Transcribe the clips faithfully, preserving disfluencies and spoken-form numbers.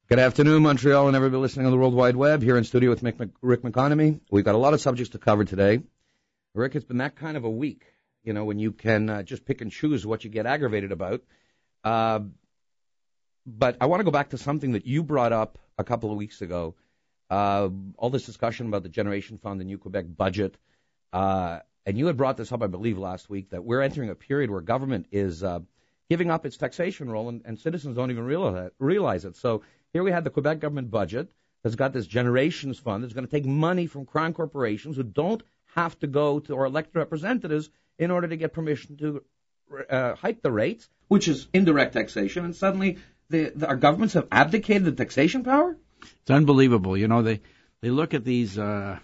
Good afternoon, Montreal, and everybody listening on the World Wide Web. Here in studio with Mick, Rick McConomy. We've got a lot of subjects to cover today. Rick, it's been that kind of a week, you know, when you can uh, just pick and choose what you get aggravated about. Uh, but I want to go back to something that you brought up a couple of weeks ago. Uh, all this discussion about the Generation Fund, the new Quebec budget. Uh, and you had brought this up, I believe, last week, that we're entering a period where government is uh, giving up its taxation role, and, and citizens don't even realize, realize it. So here we had the Quebec government budget that's got this Generations Fund that's going to take money from crown corporations who don't have to go to our elected representatives in order to get permission to uh, hike the rates, which is indirect taxation, and suddenly the, the, our governments have abdicated the taxation power? It's unbelievable. You know, they, they look at these uh,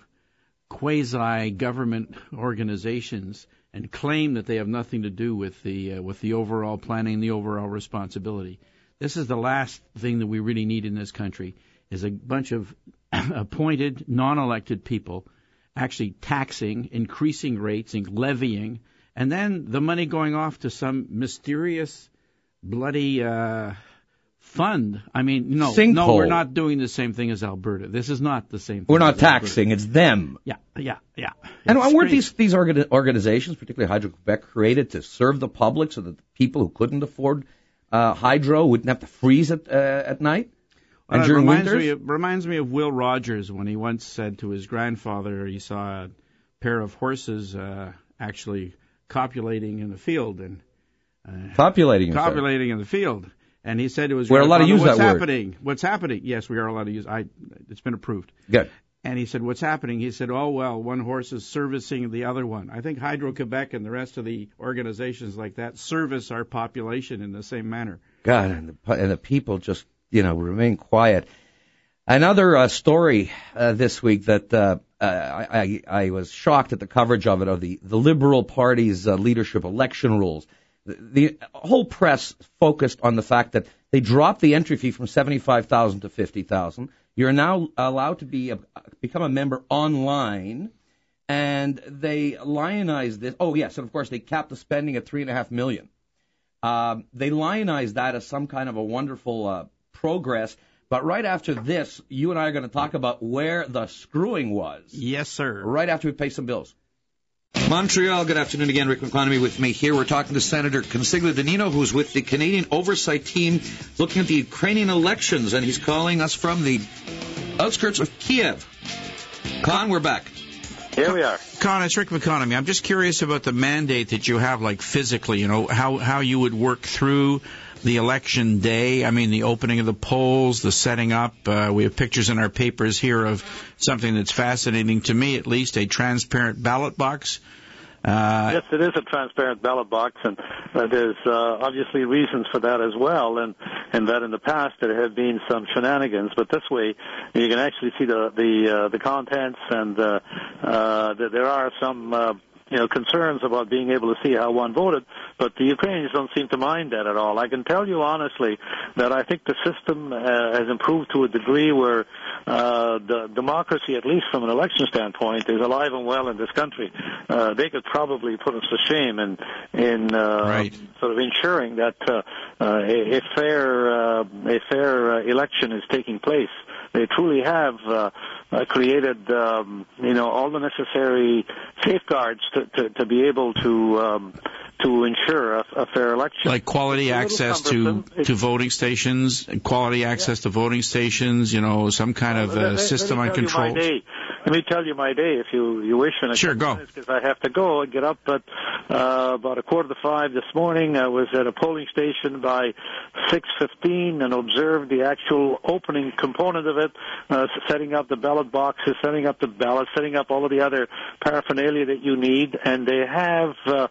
quasi-government organizations and claim that they have nothing to do with the uh, with the overall planning, the overall responsibility. This is the last thing that we really need in this country, is a bunch of appointed, non-elected people actually taxing, increasing rates, and levying, and then the money going off to some mysterious, bloody uh, fund. I mean, no, Sinkhole. no, we're not doing the same thing as Alberta. This is not the same thing. We're not as taxing, Alberta. it's them. Yeah, yeah, yeah. And It's weren't strange. these, these orga- organizations, particularly Hydro-Quebec, created to serve the public so that the people who couldn't afford Uh, hydro wouldn't have to freeze it uh, at night? And Well, it during reminds winters? me, it reminds me of Will Rogers when he once said to his grandfather he saw a pair of horses uh, actually copulating in the field and uh, Copulating. you said. copulating in the field, and he said to his We're allowed to grandfather, use "What's that word." happening? What's happening?" Yes, we are allowed to use. I. It's been approved. Good. And he said, "What's happening?" He said, "Oh, well, one horse is servicing the other one." I think Hydro-Quebec and the rest of the organizations like that service our population in the same manner. God, and the, and the people just, you know, remain quiet. Another uh, story uh, this week that uh, uh, I, I was shocked at the coverage of it, of the, the Liberal Party's uh, leadership election rules. The, the whole press focused on the fact that they dropped the entry fee from seventy-five thousand dollars to fifty thousand dollars. You're now allowed to be a, become a member online, and they lionized this. Oh, yes, and of course they capped the spending at three and a half million. Um, they lionized that as some kind of a wonderful uh, progress. But right after this, you and I are going to talk about where the screwing was. Yes, sir. Right after we pay some bills. Montreal, good afternoon again. Rick McConomy with me here. We're talking to Senator Consigla Danino, who's with the Canadian Oversight Team looking at the Ukrainian elections, and he's calling us from the outskirts of Kiev. Con, we're back. Here we are. Con, it's Rick McConomy. I'm just curious about the mandate that you have, like physically, you know, how, how you would work through the election day. I mean, the opening of the polls, the setting up. Uh, we have pictures in our papers here of something that's fascinating to me, at least, a transparent ballot box. Uh, yes, it is a transparent ballot box, and uh, there's uh, obviously reasons for that as well, and, and that in the past there have been some shenanigans, but this way you can actually see the the, uh, the contents, and uh, uh, there are some uh, you know, concerns about being able to see how one voted, but the Ukrainians don't seem to mind that at all. I can tell you honestly that I think the system uh, has improved to a degree where uh, the democracy, at least from an election standpoint, is alive and well in this country. Uh, they could probably put us to shame in, in uh, right. sort of ensuring that uh, uh, a, a fair, uh, a fair uh, election is taking place. They truly have uh, uh, created, um, you know, all the necessary safeguards to, to, to be able to um, to ensure a, a fair election. Like quality access to, to voting stations, quality access yeah. to voting stations, you know, some kind of uh, system on controls. Let me tell you my day, if you, you wish. In a sure, go. Because I have to go. I get up at uh, about a quarter to five this morning. I was at a polling station by six fifteen and observed the actual opening component of it, uh, setting up the ballot boxes, setting up the ballot, setting up all of the other paraphernalia that you need. And they have uh,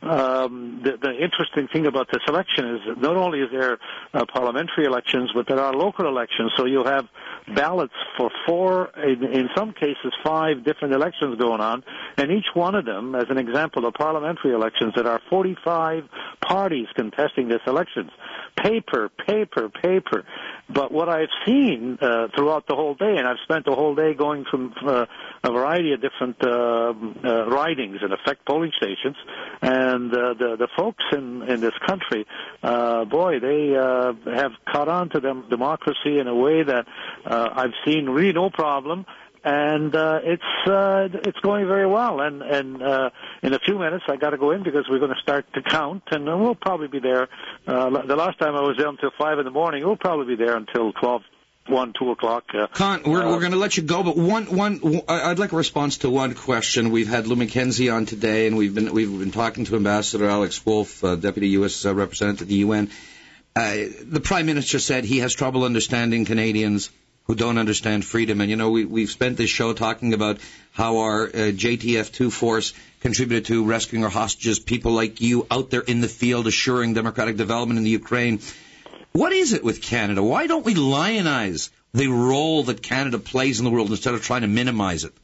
um, the, the interesting thing about this election is that not only is there uh, parliamentary elections, but there are local elections. So you have ballots for four, in, in some cases, five different elections going on, and each one of them, as an example, the parliamentary parliamentary elections, there are forty-five parties contesting this elections. Paper, paper, paper. But what I've seen uh, throughout the whole day, and I've spent the whole day going from uh, a variety of different uh, uh, ridings and effect polling stations, and uh, the the folks in in this country, uh, boy, they uh, have caught on to them democracy in a way that uh, I've seen really no problem. And uh, it's uh, it's going very well. And and uh, in a few minutes, I got to go in because we're going to start to count, and we'll probably be there. Uh, the last time I was there until five in the morning. We'll probably be there until twelve, one, two o'clock. Uh, Con, we're uh, we're going to let you go, but one one I'd like a response to one question. We've had Lou McKenzie on today, and we've been we've been talking to Ambassador Alex Wolf, uh, Deputy U S Representative at the U N. Uh, the Prime Minister said he has trouble understanding Canadians who don't understand freedom. And, you know, we, we've spent this show talking about how our uh, J T F two force contributed to rescuing our hostages, people like you out there in the field assuring democratic development in the Ukraine. What is it with Canada? Why don't we lionize the role that Canada plays in the world instead of trying to minimize it?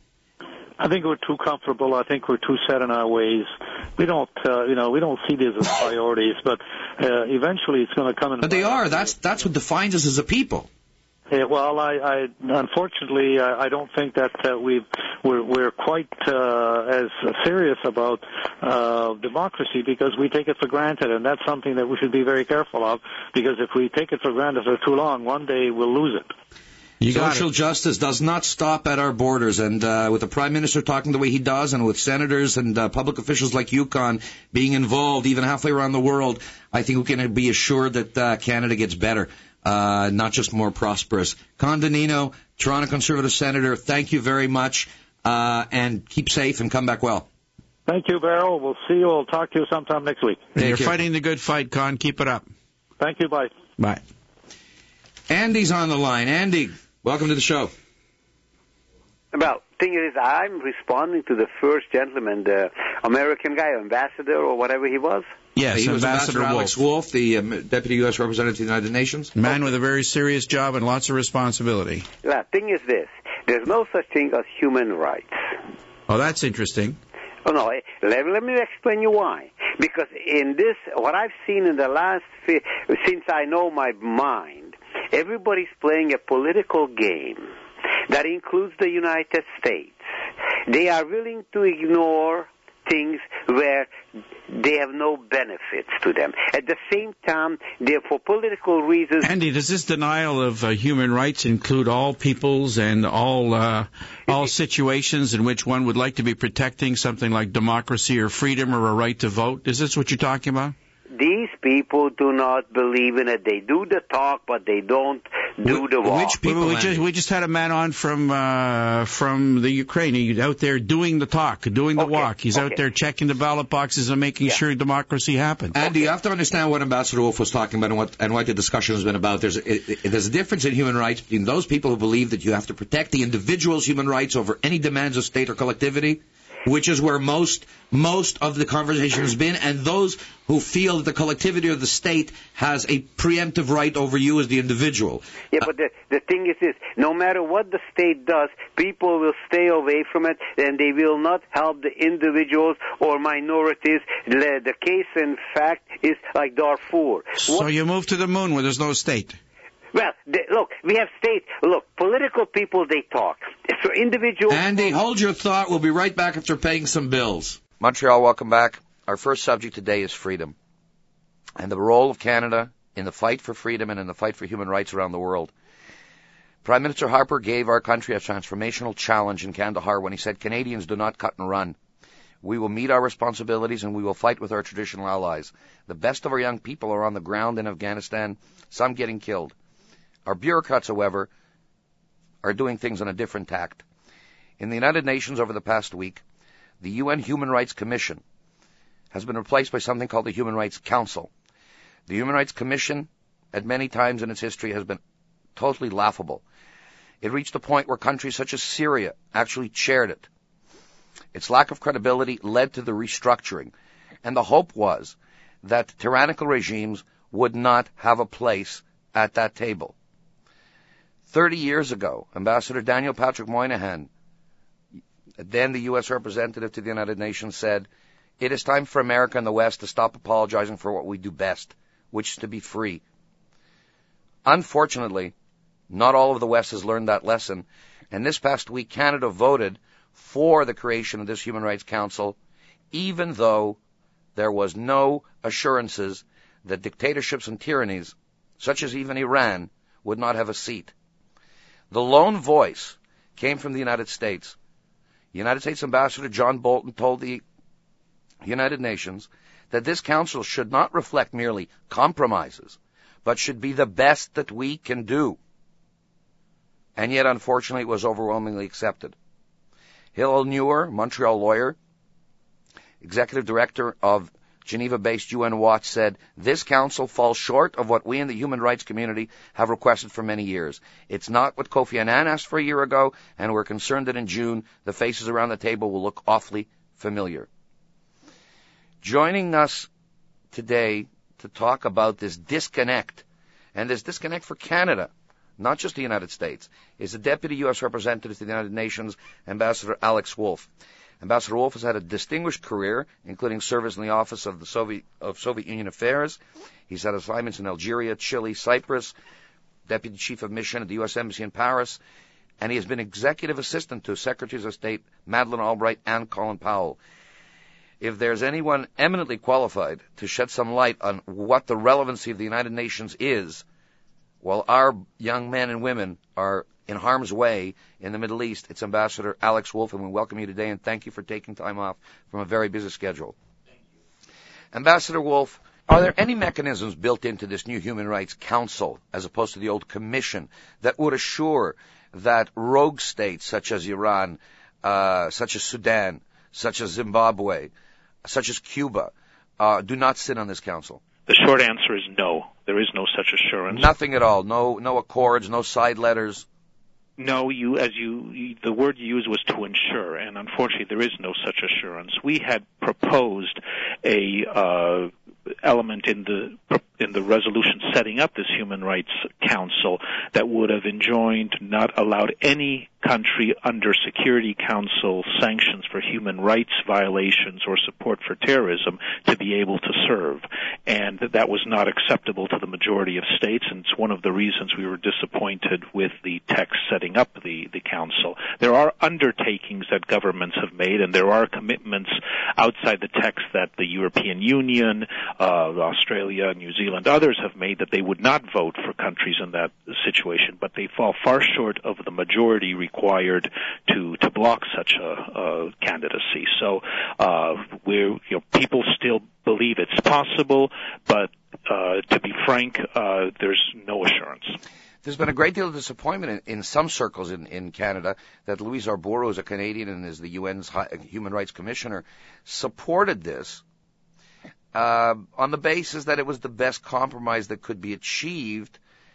I think we're too comfortable. I think we're too set in our ways. We don't, uh, you know, we don't see these as priorities, but uh, eventually it's going to come in. But they are. That's, that's what defines us as a people. Yeah, well, I, I unfortunately I, I don't think that uh, we've we're, we're quite uh, as serious about uh, democracy because we take it for granted, and that's something that we should be very careful of. Because if we take it for granted for too long, one day we'll lose it. You Social justice does not stop at our borders, and uh, with the Prime Minister talking the way he does, and with senators and uh, public officials like Yukon being involved even halfway around the world, I think we can be assured that uh, Canada gets better. Uh, not just more prosperous. Con Donino, Toronto Conservative Senator, thank you very much, uh, and keep safe and come back well. Thank you, Beryl. We'll see you. We'll talk to you sometime next week. You're care. Fighting the good fight, Con. Keep it up. Thank you. Bye. Bye. Andy's on the line. Andy, welcome to the show. Well, thing is, I'm responding to the first gentleman, the American guy, ambassador or whatever he was. Yes, he was Ambassador, Ambassador Alex Wolf, Wolf the um, Deputy U S Representative to the United Nations. Man with a very serious job and lots of responsibility. The thing is this, there's no such thing as human rights. Oh, that's interesting. Oh, no, let, let me explain you why. Because in this, what I've seen in the last, since I know my mind, everybody's playing a political game that includes the United States. They are willing to ignore things where they have no benefits to them. At the same time, they're for political reasons. Andy, does this denial of uh, human rights include all peoples and all uh, all situations in which one would like to be protecting something like democracy or freedom or a right to vote? Is this what you're talking about? These people do not believe in it. They do the talk, but they don't do the walk. Which people? We, we, just, we just had a man on from uh, from the Ukraine. He's out there doing the talk, doing the okay. walk. He's okay. out there checking the ballot boxes and making yeah. sure democracy happens. Andy, you have to understand what Ambassador Wolf was talking about and what and what the discussion has been about. There's a, it, there's a difference in human rights between those people who believe that you have to protect the individual's human rights over any demands of state or collectivity, which is where most most of the conversation has been, and those who feel that the collectivity or the state has a preemptive right over you as the individual. Yeah, but the, the thing is this, no matter what the state does, people will stay away from it, and they will not help the individuals or minorities. The, the case, in fact, is like Darfur. So what? You move to the moon where there's no state. Well, they, look, we have states. Look, political people, they talk. So individuals... Andy, hold your thought. We'll be right back after paying some bills. Montreal, welcome back. Our first subject today is freedom and the role of Canada in the fight for freedom and in the fight for human rights around the world. Prime Minister Harper gave our country a transformational challenge in Kandahar when he said, Canadians, do not cut and run. We will meet our responsibilities and we will fight with our traditional allies. The best of our young people are on the ground in Afghanistan, some getting killed. Our bureaucrats, however, are doing things on a different tact. In the United Nations over the past week, the U N Human Rights Commission has been replaced by something called the Human Rights Council. The Human Rights Commission, at many times in its history, has been totally laughable. It reached a point where countries such as Syria actually chaired it. Its lack of credibility led to the restructuring, and the hope was that tyrannical regimes would not have a place at that table. Thirty years ago, Ambassador Daniel Patrick Moynihan, then the U S representative to the United Nations, said, It is time for America and the West to stop apologizing for what we do best, which is to be free. Unfortunately, not all of the West has learned that lesson, and this past week Canada voted for the creation of this Human Rights Council, even though there was no assurances that dictatorships and tyrannies, such as even Iran, would not have a seat. The lone voice came from the United States. United States Ambassador John Bolton told the United Nations that this council should not reflect merely compromises, but should be the best that we can do. And yet, unfortunately, it was overwhelmingly accepted. Hillel Neuer, Montreal lawyer, executive director of Geneva-based U N Watch, said, "This council falls short of what we in the human rights community have requested for many years. It's not what Kofi Annan asked for a year ago, and we're concerned that in June, the faces around the table will look awfully familiar." Joining us today to talk about this disconnect, and this disconnect for Canada, not just the United States, is the Deputy U S Representative to the United Nations, Ambassador Alex Wolf. Ambassador Wolf has had a distinguished career, including service in the Office of the Soviet, of Soviet Union Affairs. He's had assignments in Algeria, Chile, Cyprus, Deputy Chief of Mission at the U S Embassy in Paris, and he has been Executive Assistant to Secretaries of State Madeleine Albright and Colin Powell. If there's anyone eminently qualified to shed some light on what the relevancy of the United Nations is, while our young men and women are in harm's way in the Middle East, it's Ambassador Alex Wolf, and we welcome you today, and thank you for taking time off from a very busy schedule. Thank you. Ambassador Wolf, are there any mechanisms built into this new Human Rights Council, as opposed to the old commission, that would assure that rogue states such as Iran, uh, such as Sudan, such as Zimbabwe, such as Cuba, uh, do not sit on this council? The short answer is no. There is no such assurance. Nothing at all. No, no accords, no side letters. No, you, as you, you, the word you used was to ensure, and unfortunately there is no such assurance. We had proposed a uh, element in the in the resolution setting up this Human Rights Council that would have enjoined, not allowed any country under Security Council sanctions for human rights violations or support for terrorism to be able to serve. And that was not acceptable to the majority of states, and it's one of the reasons we were disappointed with the text setting up the, the council. There are undertakings that governments have made, and there are commitments outside the text that the European Union, uh, Australia, New Zealand, others have made, that they would not vote for countries in that situation, but they fall far short of the majority required to to block such a, a candidacy. So uh, we're, you know, people still believe it's possible, but uh, to be frank, uh, there's no assurance. There's been a great deal of disappointment in, in some circles in, in Canada that Louise Arbour, who's a Canadian and is the U N's Human Rights Commissioner, supported this uh, on the basis that it was the best compromise that could be achieved,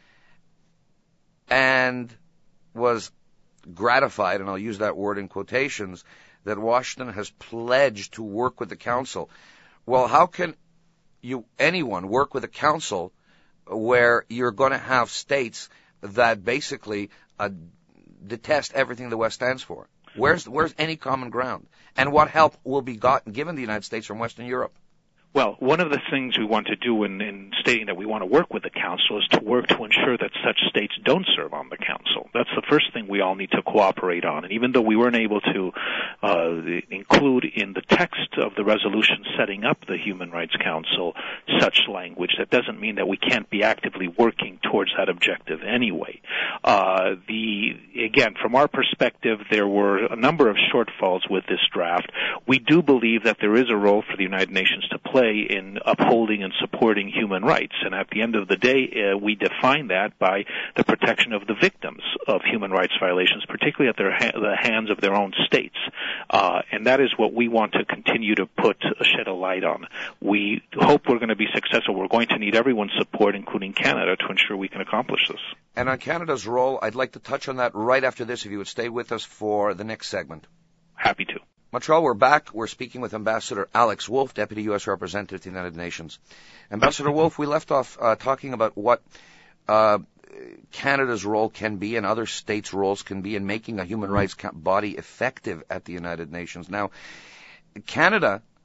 and was gratified, and I'll use that word in quotations, that Washington has pledged to work with the Council. Well, how can you anyone work with a Council where you're going to have states that basically uh, detest everything the West stands for? Where's where's any common ground? And what help will be gotten, given the United States, from Western Europe? Well, one of the things we want to do in, in stating that we want to work with the Council is to work to ensure that such states don't serve on the Council. That's the first thing we all need to cooperate on. And even though we weren't able to uh, include in the text of the resolution setting up the Human Rights Council such language, that doesn't mean that we can't be actively working towards that objective anyway. Uh, the again, from our perspective, there were a number of shortfalls with this draft. We do believe that there is a role for the United Nations to play in upholding and supporting human rights. And at the end of the day, uh, we define that by the protection of the victims of human rights violations, particularly at their ha- the hands of their own states. Uh, and that is what we want to continue to put uh, shed a light on. We hope we're going to be successful. We're going to need everyone's support, including Canada, to ensure we can accomplish this. And on Canada's role, I'd like to touch on that right after this, if you would stay with us for the next segment. Happy to. Montreal, we're back. We're speaking with Ambassador Alex Wolf, Deputy U S Representative to the United Nations. Ambassador Wolf, we left off uh, talking about what uh, Canada's role can be and other states' roles can be in making a human rights body effective at the United Nations. Now, Canada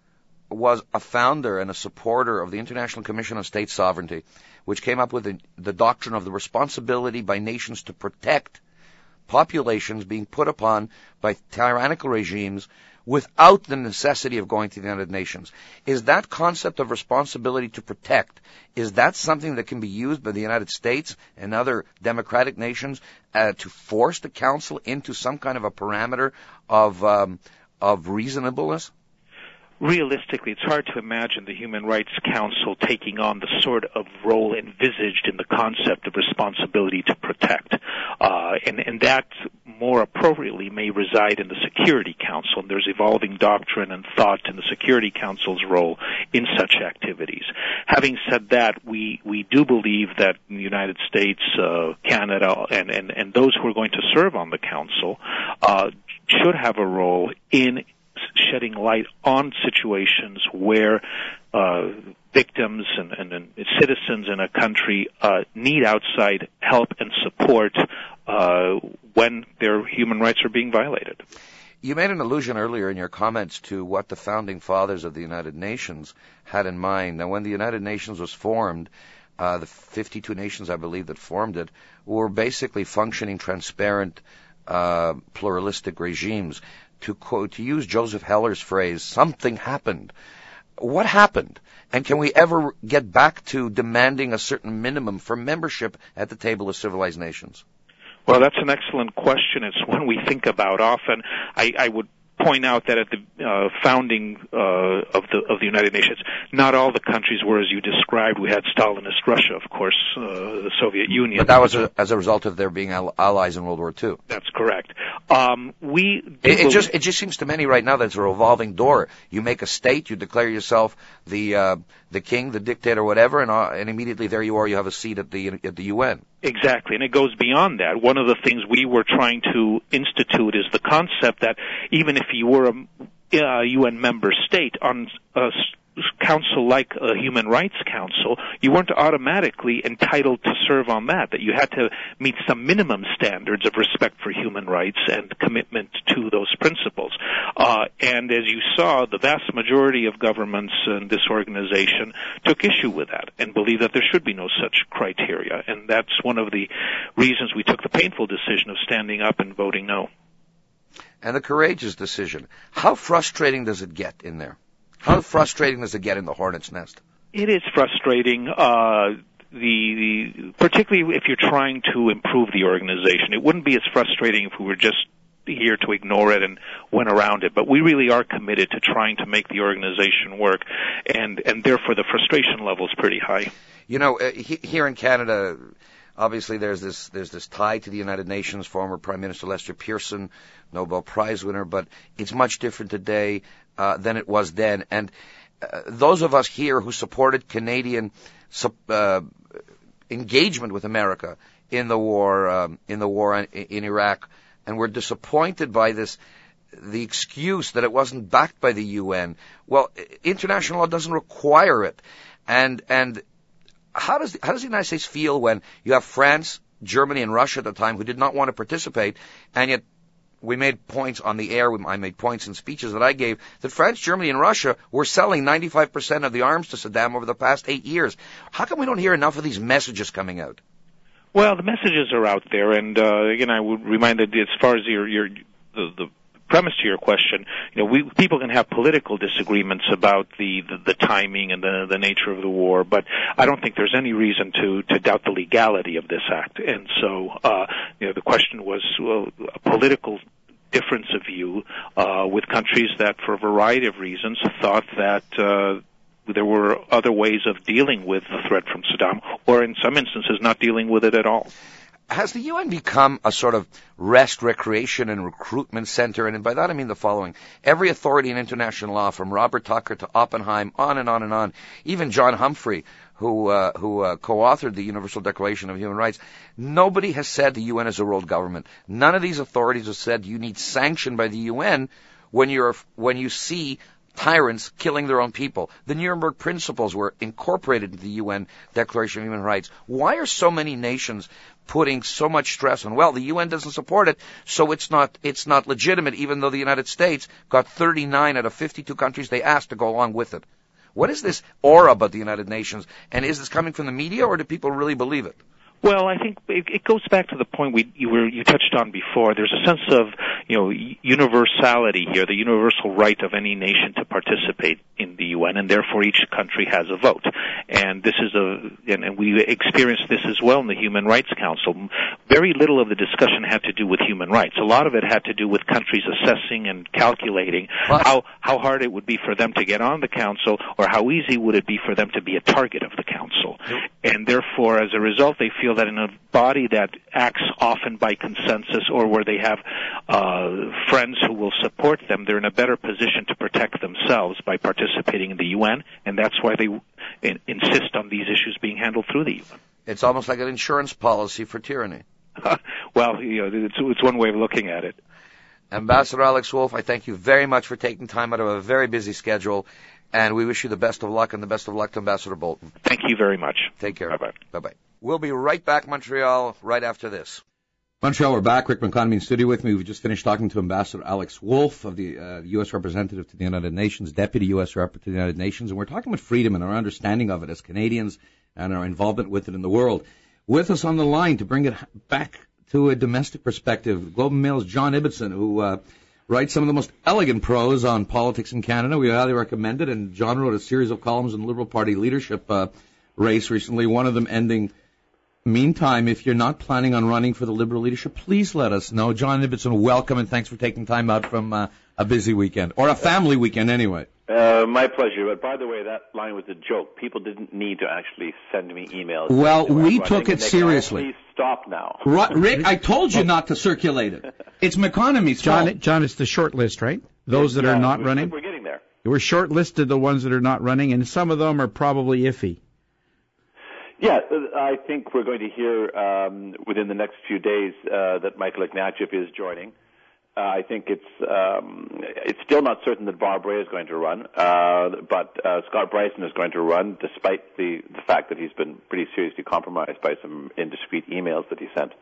was a founder and a supporter of the International Commission on State Sovereignty, which came up with the, the doctrine of the responsibility by nations to protect populations being put upon by tyrannical regimes without the necessity of going to the United Nations. Is that concept of responsibility to protect, is that something that can be used by the United States and other democratic nations uh, to force the Council into some kind of a parameter of um, of reasonableness? Realistically, it's hard to imagine the Human Rights Council taking on the sort of role envisaged in the concept of responsibility to protect. Uh, and, and that more appropriately may reside in the Security Council. And there's evolving doctrine and thought in the Security Council's role in such activities. Having said that, we, we do believe that the United States, uh, Canada, and, and, and those who are going to serve on the Council uh, should have a role in shedding light on situations where uh, victims and, and, and citizens in a country uh, need outside help and support uh, when their human rights are being violated. You made an allusion earlier in your comments to what the founding fathers of the United Nations had in mind. Now, when the United Nations was formed, uh, the fifty-two nations, I believe, that formed it were basically functioning, transparent, uh, pluralistic regimes. To quote, to use Joseph Heller's phrase, something happened. What happened? And can we ever get back to demanding a certain minimum for membership at the table of civilized nations? Well, that's an excellent question. It's one we think about often. I, I would point out that at the uh, founding uh, of the of the United Nations, not all the countries were as you described. We had Stalinist Russia, of course, uh, the Soviet Union. But that was a, as a result of their being al- allies in World War Two. That's correct. Um, we it, it just it just seems to many right now that it's a revolving door. You make a state, you declare yourself the uh, the king, the dictator, whatever, and uh, and immediately there you are. You have a seat at the at the U N. Exactly, and it goes beyond that. One of the things we were trying to institute is the concept that even if you were a uh, U N member state on a council like a Human Rights Council, you weren't automatically entitled to serve on that, that you had to meet some minimum standards of respect for human rights and commitment to those principles. Uh, and as you saw, the vast majority of governments in this organization took issue with that and believed that there should be no such criteria. And that's one of the reasons we took the painful decision of standing up and voting no. And the courageous decision. How frustrating does it get in there? How frustrating does it get in the hornet's nest? It is frustrating, uh, the, the, particularly if you're trying to improve the organization. It wouldn't be as frustrating if we were just here to ignore it and went around it. But we really are committed to trying to make the organization work, and, and therefore the frustration level is pretty high. You know, uh, he, here in Canada, obviously there's this there's this tie to the United Nations. Former Prime Minister Lester Pearson, Nobel Prize winner, but it's much different today uh, than it was then. And uh, those of us here who supported Canadian uh, engagement with America in the war um, in the war in, in Iraq, and were disappointed by this, the excuse that it wasn't backed by the U N. Well, international law doesn't require it, and and. How does how does the United States feel when you have France, Germany, and Russia at the time who did not want to participate, and yet we made points on the air, I made points in speeches that I gave, that France, Germany, and Russia were selling ninety-five percent of the arms to Saddam over the past eight years. How come we don't hear enough of these messages coming out? Well, the messages are out there, and uh, again, I would remind that as far as your your the, the premise to your question, you know, we people can have political disagreements about the, the, the timing and the, the nature of the war, but I don't think there's any reason to, to doubt the legality of this act. And so, uh, you know, the question was well, a political difference of view uh, with countries that, for a variety of reasons, thought that uh, there were other ways of dealing with the threat from Saddam, or in some instances, not dealing with it at all. Has the U N become a sort of rest, recreation, and recruitment center? And by that I mean the following. Every authority in international law, from Robert Tucker to Oppenheim, on and on and on, even John Humphrey, who uh, who uh, co-authored the Universal Declaration of Human Rights, nobody has said the U N is a world government. None of these authorities have said you need sanction by the U N when you're when you see tyrants killing their own people. The Nuremberg Principles were incorporated into the U N Declaration of Human Rights. Why are so many nations putting so much stress on, well, the U N doesn't support it, so it's not it's not legitimate, even though the United States got thirty-nine out of fifty-two countries they asked to go along with it? What is this aura about the United Nations, and is this coming from the media, or do people really believe it? Well, I think it, it goes back to the point we you were you touched on before. There's a sense of you know universality here, the universal right of any nation to participate in the U N, and therefore each country has a vote. And this is a and, and we experienced this as well in the Human Rights Council. Very little of the discussion had to do with human rights. A lot of it had to do with countries assessing and calculating what? how how hard it would be for them to get on the council, or how easy would it be for them to be a target of the council. Yep. And therefore, as a result, they feel that in a body that acts often by consensus, or where they have uh, friends who will support them, they're in a better position to protect themselves by participating in the U N, and that's why they in- insist on these issues being handled through the U N. It's almost like an insurance policy for tyranny. Well, you know, it's, it's one way of looking at it. Ambassador Alex Wolf, I thank you very much for taking time out of a very busy schedule, and we wish you the best of luck, and the best of luck to Ambassador Bolton. Thank you very much. Take care. Bye-bye. Bye-bye. We'll be right back, Montreal, right after this. Montreal, we're back. Rick McConnell in studio with me. We just finished talking to Ambassador Alex Wolf, of the uh, U S representative to the United Nations, Deputy U S Rep to the United Nations, and we're talking about freedom and our understanding of it as Canadians and our involvement with it in the world. With us on the line to bring it back to a domestic perspective, Globe and Mail's John Ibbitson, who uh, writes some of the most elegant prose on politics in Canada. We highly recommend it, and John wrote a series of columns in the Liberal Party leadership uh, race recently, one of them ending, meantime, if you're not planning on running for the Liberal leadership, please let us know. John Ibbitson, welcome, and thanks for taking time out from uh, a busy weekend, or a family weekend anyway. Uh, my pleasure. But by the way, that line was a joke. People didn't need to actually send me emails. Well, we took it seriously. Please stop now. Rick, I told you not to circulate it. It's McConomy. John, John, it's the short list, right? Those that yeah, are not we're, running? We're getting there. We're short-listed, the ones that are not running, and some of them are probably iffy. Yeah, I think we're going to hear um, within the next few days uh, that Michael Ignatieff is joining. Uh, I think it's um, it's still not certain that Bob Rae is going to run, uh, but uh, Scott Bryson is going to run, despite the, the fact that he's been pretty seriously compromised by some indiscreet emails that he sent.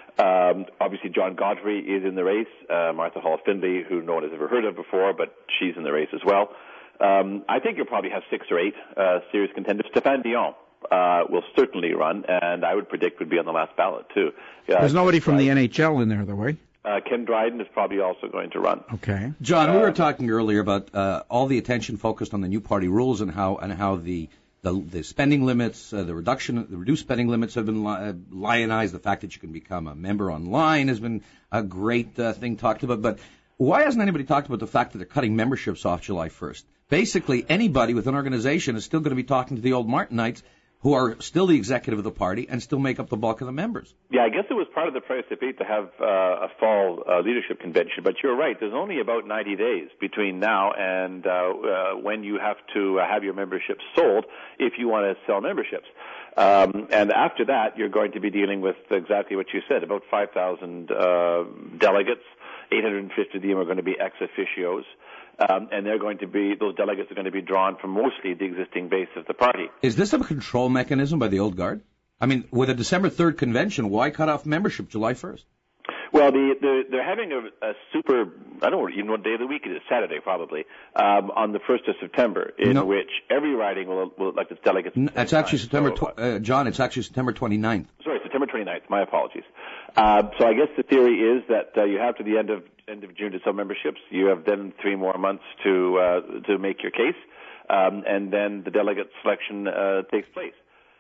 Um, obviously, John Godfrey is in the race. Uh, Martha Hall Findlay, who no one has ever heard of before, but she's in the race as well. Um, I think you'll probably have six or eight uh, serious contenders. Stéphane Dion uh, will certainly run, and I would predict would be on the last ballot too. Uh, There's nobody from the N H L in there, though, right? Uh, Ken Dryden is probably also going to run. Okay. John, we were talking earlier about uh, all the attention focused on the new party rules and how and how the the, the spending limits, uh, the reduction, the reduced spending limits have been li- uh, lionized. The fact that you can become a member online has been a great uh, thing talked about. But why hasn't anybody talked about the fact that they're cutting memberships off July first? Basically, anybody with an organization is still going to be talking to the old Martinites, who are still the executive of the party and still make up the bulk of the members. Yeah, I guess it was part of the price to pay to have uh, a fall uh, leadership convention, but you're right. There's only about ninety days between now and uh, uh, when you have to uh, have your membership sold if you want to sell memberships. Um, and after that, you're going to be dealing with exactly what you said, about five thousand uh, delegates. eight hundred fifty of them are going to be ex officios. Um, and they're going to be, those delegates are going to be drawn from mostly the existing base of the party. Is this a control mechanism by the old guard? I mean, with a December third convention, why cut off membership July first? Well, the, the, they're having a, a super, I don't know even what day of the week it is, Saturday probably, um, on the first of September, in no. which every riding will, will elect its delegates. No, it's actually September, so, tw- uh, John, it's actually September twenty-ninth. Sorry, September twenty-ninth, my apologies. Uh, so I guess the theory is that uh, you have to the end of end of June to sell memberships. You have then three more months to uh, to make your case, um, and then the delegate selection uh, takes place.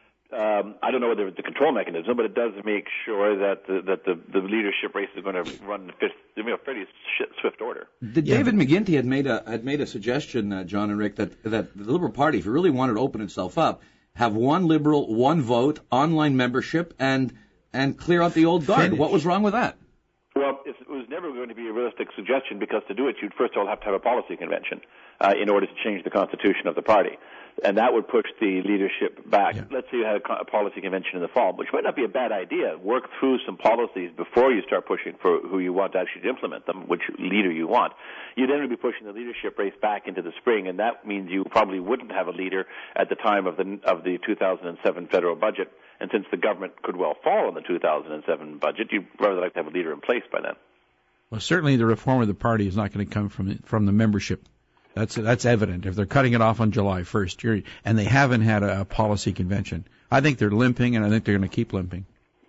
Um, I don't know whether it's a control mechanism, but it does make sure that the, that the, the leadership race is going to run in a fairly swift order. The yeah, David McGuinty had made a had made a suggestion, uh, John and Rick, that that the Liberal Party, if it really wanted to open itself up, have one Liberal, one vote, online membership, and and clear out the old guard. Finish. What was wrong with that? Well, it was never going to be a realistic suggestion because to do it, you'd first of all have to have a policy convention uh, in order to change the constitution of the party. And that would push the leadership back. Yeah. Let's say you had a, co- a policy convention in the fall, which might not be a bad idea. Work through some policies before you start pushing for who you want to actually implement them, which leader you want. You'd then be pushing the leadership race back into the spring, and that means you probably wouldn't have a leader at the time of the of the two thousand seven federal budget. And since the government could well fall on the two thousand seven budget, you'd rather like to have a leader in place by then. Well, certainly the reform of the party is not going to come from from the membership. That's that's evident. If they're cutting it off on July first, you're, and they haven't had a, a policy convention, I think they're limping, and I think they're going to keep limping.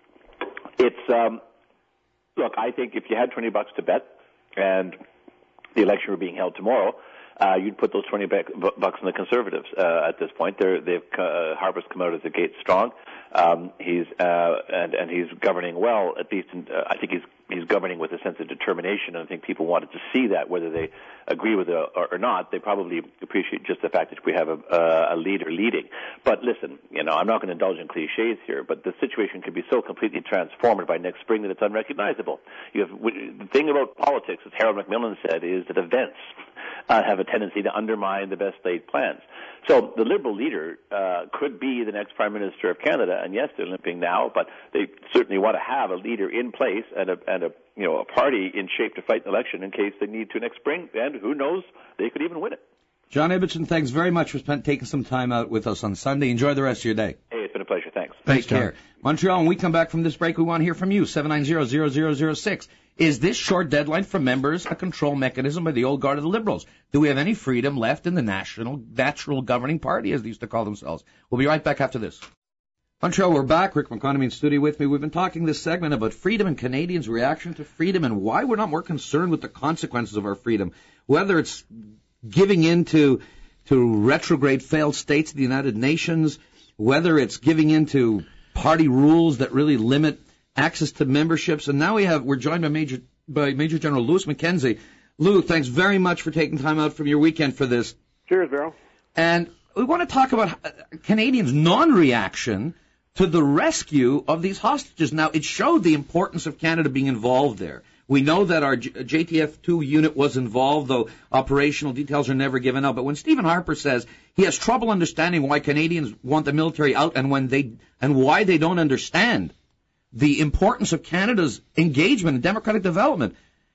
It's um, look. I think if you had twenty bucks to bet, and the election were being held tomorrow, uh, you'd put those twenty bucks in the Conservatives. Uh, at this point, they're, they've uh, Harper's come out of the gate strong. Um, he's uh, and and he's governing well. At least, in, uh, I think he's he's governing with a sense of determination. And I think people wanted to see that, whether they agree with it or, or not. They probably appreciate just the fact that we have a, uh, a leader leading. But listen, you know, I'm not going to indulge in cliches here, but the situation can be so completely transformed by next spring that it's unrecognizable. You have the thing about politics, as Harold Macmillan said, is that events uh, have a tendency to undermine the best laid plans. So the Liberal leader uh, could be the next Prime Minister of Canada, and yes, they're limping now, but they certainly want to have a leader in place and a, and a you know a party in shape to fight an election in case they need to next spring, and who knows, they could even win it. John Ibbitson, thanks very much for spent, taking some time out with us on Sunday. Enjoy the rest of your day. Hey, it's been a pleasure. Thanks. Thanks, Take care. John. Montreal, when we come back from this break, we want to hear from you, seven nine zero, zero zero zero six. Is this short deadline for members a control mechanism by the old guard of the Liberals? Do we have any freedom left in the national, natural governing party, as they used to call themselves? We'll be right back after this. Montreal, we're back. Rick McConomy in studio with me. We've been talking this segment about freedom and Canadians' reaction to freedom and why we're not more concerned with the consequences of our freedom, whether it's giving in to, to retrograde failed states of the United Nations, whether it's giving in to party rules that really limit access to memberships. And now we have, we're joined by Major, by Major General Louis McKenzie. Lou, thanks very much for taking time out from your weekend for this. Cheers, Beryl. And we want to talk about Canadians' non-reaction to the rescue of these hostages. Now, it showed the importance of Canada being involved there. We know that our J T F two unit was involved, though operational details are never given out. But when Stephen Harper says he has trouble understanding why Canadians want the military out and when they and why they don't understand the importance of Canada's engagement in democratic development,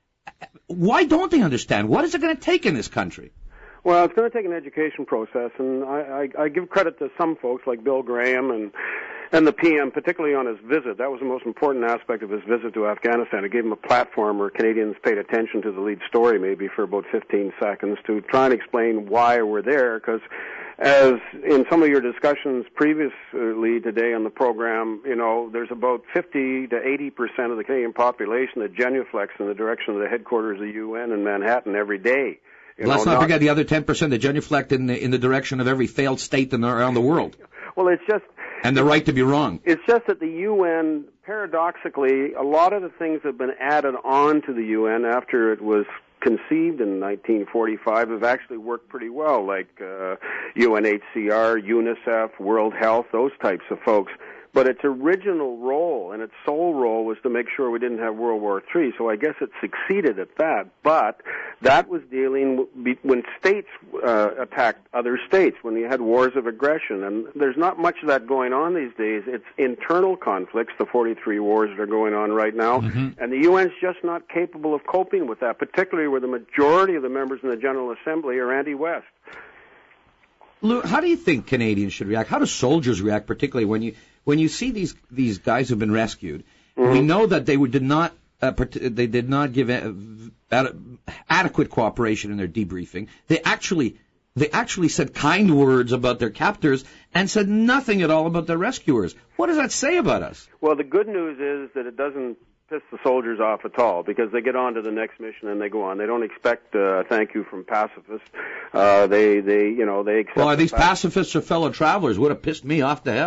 why don't they understand? What is it going to take in this country? Well, it's going to take an education process, and I, I, I give credit to some folks like Bill Graham and and the P M, particularly on his visit. That was the most important aspect of his visit to Afghanistan. It gave him a platform where Canadians paid attention to the lead story maybe for about fifteen seconds to try and explain why we're there, because as in some of your discussions previously today on the program, you know, there's about fifty to eighty percent of the Canadian population that genuflects in the direction of the headquarters of the U N in Manhattan every day. You Let's know, not, not forget the other ten percent that genuflect in the, in the direction of every failed state in the, around the world. Well, it's just... And the right to be wrong. It's just that the U N, paradoxically, a lot of the things that have been added on to the U N after it was conceived in nineteen forty-five have actually worked pretty well, like uh, U N H C R, UNICEF, World Health, those types of folks. But its original role and its sole role was to make sure we didn't have World War Three, so I guess it succeeded at that. But that was dealing with when states uh, attacked other states, when you had wars of aggression. And there's not much of that going on these days. It's internal conflicts, the forty-three wars that are going on right now. Mm-hmm. And the U N's just not capable of coping with that, particularly where the majority of the members in the General Assembly are anti-West. Lou, how do you think Canadians should react? How do soldiers react, particularly when you when you see these these guys who've been rescued? Mm-hmm. We know that they did not uh, they did not give adequate cooperation in their debriefing. They actually they actually said kind words about their captors and said nothing at all about their rescuers. What does that say about us? Well, the good news is that it doesn't piss the soldiers off at all, because they get on to the next mission and they go on. They don't expect a uh, thank you from pacifists. Uh, they, they, you know, they accept. Well, are these the pacifists or fellow travelers? Would have pissed me off to hell.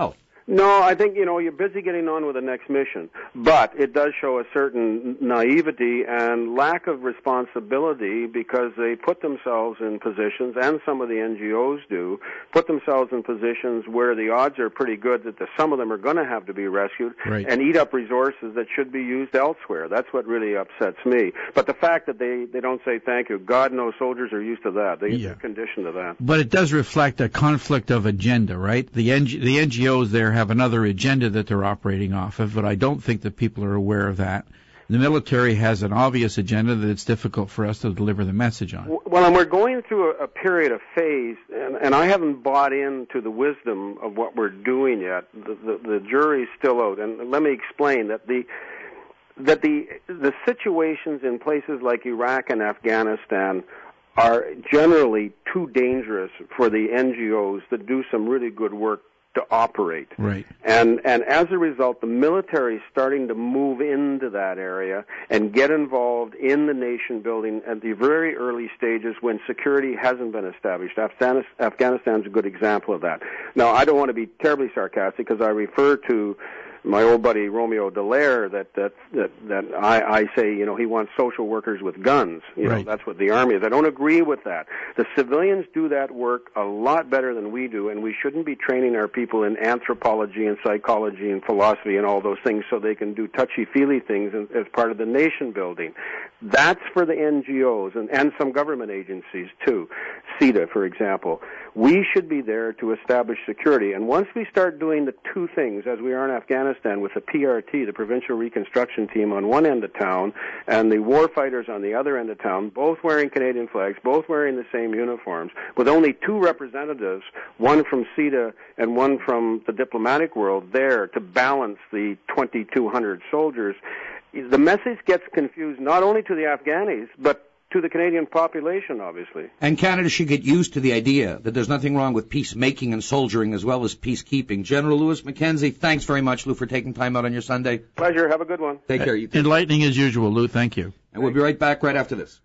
No, I think, you know, you're busy getting on with the next mission. But it does show a certain naivety and lack of responsibility because they put themselves in positions, and some of the N G Os do, put themselves in positions where the odds are pretty good that the, some of them are going to have to be rescued right. and eat up resources that should be used elsewhere. That's what really upsets me. But the fact that they, they don't say thank you, God knows soldiers are used to that. They, yeah. They're conditioned to that. But it does reflect a conflict of agenda, right? The N G, the N G Os there have another agenda that they're operating off of, but I don't think that people are aware of that. The military has an obvious agenda that it's difficult for us to deliver the message on. Well, and we're going through a, a period of phase, and, and I haven't bought into the wisdom of what we're doing yet. The, the, the jury's still out, and let me explain that the that the the situations in places like Iraq and Afghanistan are generally too dangerous for the N G Os that do some really good work to operate. Right. And and as a result, the military is starting to move into that area and get involved in the nation building at the very early stages when security hasn't been established. Afghanistan's a good example of that. Now, I don't want to be terribly sarcastic because I refer to my old buddy Romeo Dallaire that that that, that I, I say, you know, he wants social workers with guns. You right. know, that's what the Army is. I don't agree with that. The civilians do that work a lot better than we do, and we shouldn't be training our people in anthropology and psychology and philosophy and all those things so they can do touchy-feely things as, as part of the nation building. That's for the N G Os and, and some government agencies, too. C E D A, for example. We should be there to establish security. And once we start doing the two things, as we are in Afghanistan with the P R T, the Provincial Reconstruction Team, on one end of town, and the war fighters on the other end of town, both wearing Canadian flags, both wearing the same uniforms, with only two representatives, one from C E D A and one from the diplomatic world, there to balance the twenty-two hundred soldiers, the message gets confused not only to the Afghanis, but to the Canadian population, obviously. And Canada should get used to the idea that there's nothing wrong with peacemaking and soldiering as well as peacekeeping. General Louis McKenzie, thanks very much, Lou, for taking time out on your Sunday. Pleasure. Have a good one. Take care. You too. Enlightening as usual, Lou. Thank you. And we'll be right back right after this.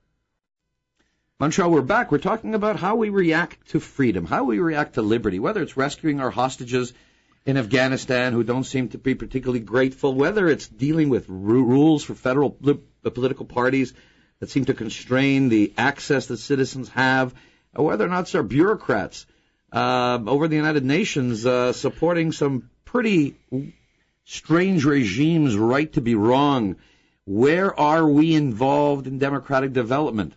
Montreal, we're back. We're talking about how we react to freedom, how we react to liberty, whether it's rescuing our hostages in Afghanistan who don't seem to be particularly grateful, whether it's dealing with r- rules for federal li- political parties that seem to constrain the access that citizens have, or whether or not it's our bureaucrats uh, over the United Nations uh, supporting some pretty strange regimes' right to be wrong. Where are we involved in democratic development?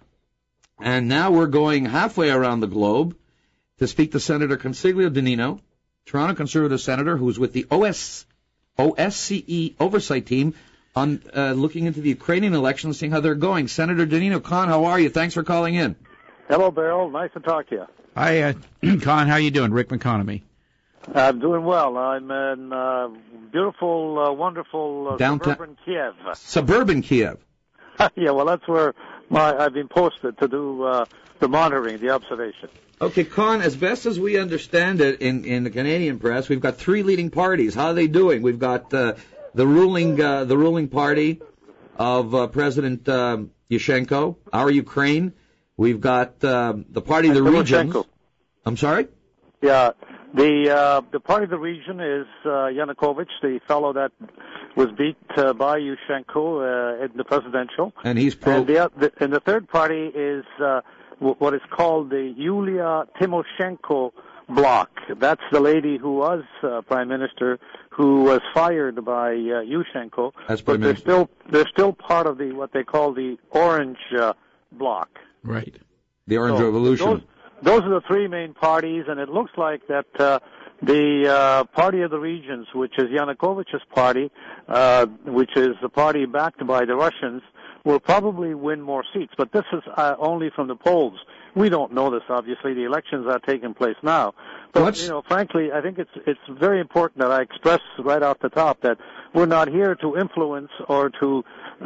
And now we're going halfway around the globe to speak to Senator Consiglio Danino, Toronto Conservative Senator, who's with the O S, O S C E oversight team on uh, looking into the Ukrainian elections, seeing how they're going. Senator Danino, Con, how are you? Thanks for calling in. Hello, Bill. Nice to talk to you. Hi, uh, Con. How you doing? Rick McConomy. I'm doing well. I'm in uh, beautiful, uh, wonderful uh, Downtown- suburban Kiev. Suburban Kiev. Yeah, well, that's where my, I've been posted to do uh, the monitoring, the observation. Okay, Con, as best as we understand it in, in the Canadian press, we've got three leading parties. How are they doing? We've got uh, the ruling uh, the ruling party of uh, President um, Yushchenko, Our Ukraine. We've got uh, the party of the regions. I'm sorry? Yeah, the uh, the party of the region is uh, Yanukovych, the fellow that was beat uh, by Yushchenko uh, in the presidential. And he's pro. And the, the, and the third party is uh, w- what is called the Yulia Tymoshenko bloc. That's the lady who was uh, prime minister, who was fired by uh, Yushchenko. That's but prime they're minister. still they're still part of the what they call the Orange uh, bloc. Right. The Orange So Revolution. Those, those are the three main parties, and it looks like that uh, the uh, party of the regions, which is Yanukovych's party, uh, which is the party backed by the Russians, will probably win more seats. But this is uh, only from the polls. We don't know this, obviously. The elections are taking place now. But, What's... you know, frankly, I think it's it's very important that I express right off the top that we're not here to influence or to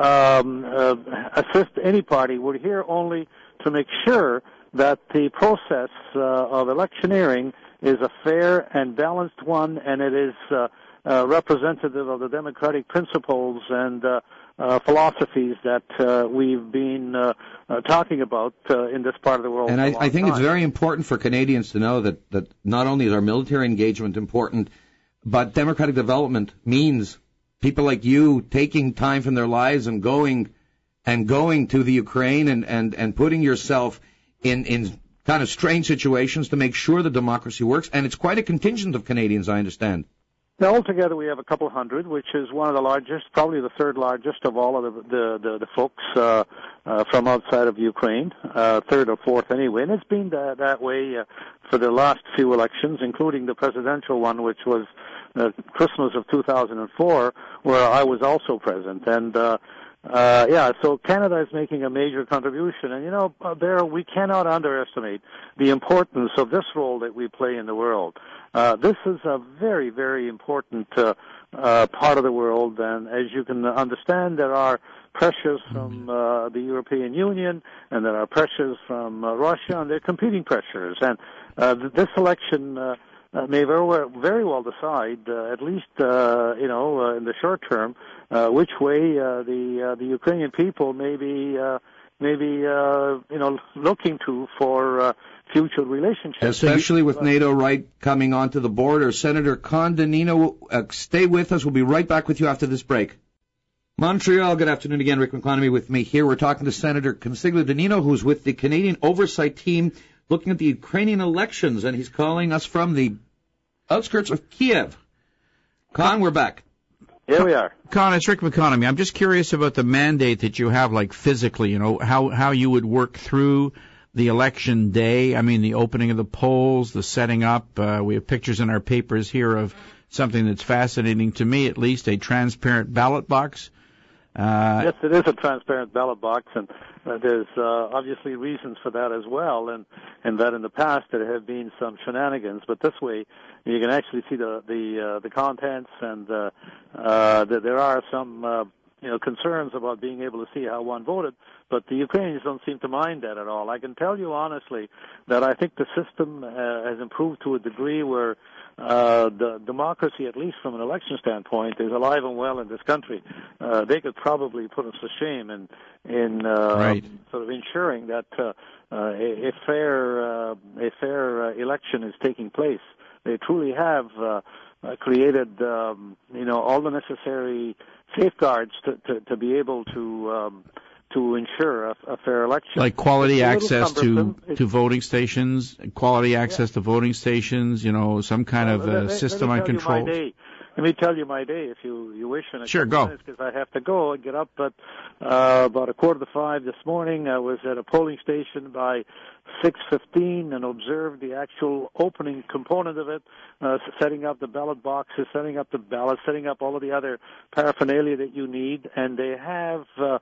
um, uh, assist any party. We're here only to make sure that the process uh, of electioneering is a fair and balanced one, and it is uh, uh, representative of the democratic principles and uh, uh, philosophies that uh, we've been uh, uh, talking about uh, in this part of the world. And for a I, long I think time. it's very important for Canadians to know that, that not only is our military engagement important, but democratic development means people like you taking time from their lives and going and going to the Ukraine and, and, and putting yourself in, in kind of strange situations to make sure the democracy works. And it's quite a contingent of Canadians, I understand. Now, altogether, we have a couple hundred, which is one of the largest, probably the third largest of all of the the, the, the folks uh, uh, from outside of Ukraine, uh, third or fourth anyway. And it's been that, that way uh, for the last few elections, including the presidential one, which was uh, Christmas of two thousand four, where I was also present. And uh, uh, yeah, so Canada is making a major contribution. And, you know, uh, there we cannot underestimate the importance of this role that we play in the world. Uh, this is a very, very important uh, uh, part of the world, and as you can understand, there are pressures from uh, the European Union, and there are pressures from uh, Russia, and they're competing pressures. And uh, this election uh, uh, may very well, very well decide, uh, at least uh, you know, uh, in the short term, uh, which way uh, the uh, the Ukrainian people may be uh, may be uh, you know looking to for. Uh, future relationships. Especially with NATO right coming onto the border. Senator Condonino, uh, stay with us. We'll be right back with you after this break. Montreal, good afternoon again. Rick McConnell with me here. We're talking to Senator Consiglio Danino, who's with the Canadian Oversight Team looking at the Ukrainian elections, and he's calling us from the outskirts of Kiev. Con, we're back. Here we are. Con, it's Rick McConnell. I'm just curious about the mandate that you have, like physically, you know, how, how you would work through the election day. I mean, the opening of the polls, the setting up. Uh, we have pictures in our papers here of something that's fascinating to me, at least, a transparent ballot box. Uh, yes, it is a transparent ballot box, and uh, there's uh, obviously reasons for that as well, and, and that in the past there have been some shenanigans, but this way you can actually see the the, uh, the contents, and uh, uh, that there are some uh, you know, concerns about being able to see how one voted, but the Ukrainians don't seem to mind that at all. I can tell you honestly that I think the system uh, has improved to a degree where uh, the democracy, at least from an election standpoint, is alive and well in this country. Uh, they could probably put us to shame in, in uh, right. sort of ensuring that uh, uh, a, a fair, uh, a fair uh, election is taking place. They truly have uh, uh, created, um, you know, all the necessary safeguards to, to, to be able to um, to ensure a, a fair election. Like quality access to, to voting stations, quality access yeah. to voting stations, you know, some kind well, of uh, let, system let on control. Let me tell you my day, if you, you wish. In a sure, go. Because I have to go and get up at uh, about a quarter to five this morning. I was at a polling station by six fifteen and observed the actual opening component of it, uh, setting up the ballot boxes, setting up the ballots, setting up all of the other paraphernalia that you need. And they have uh,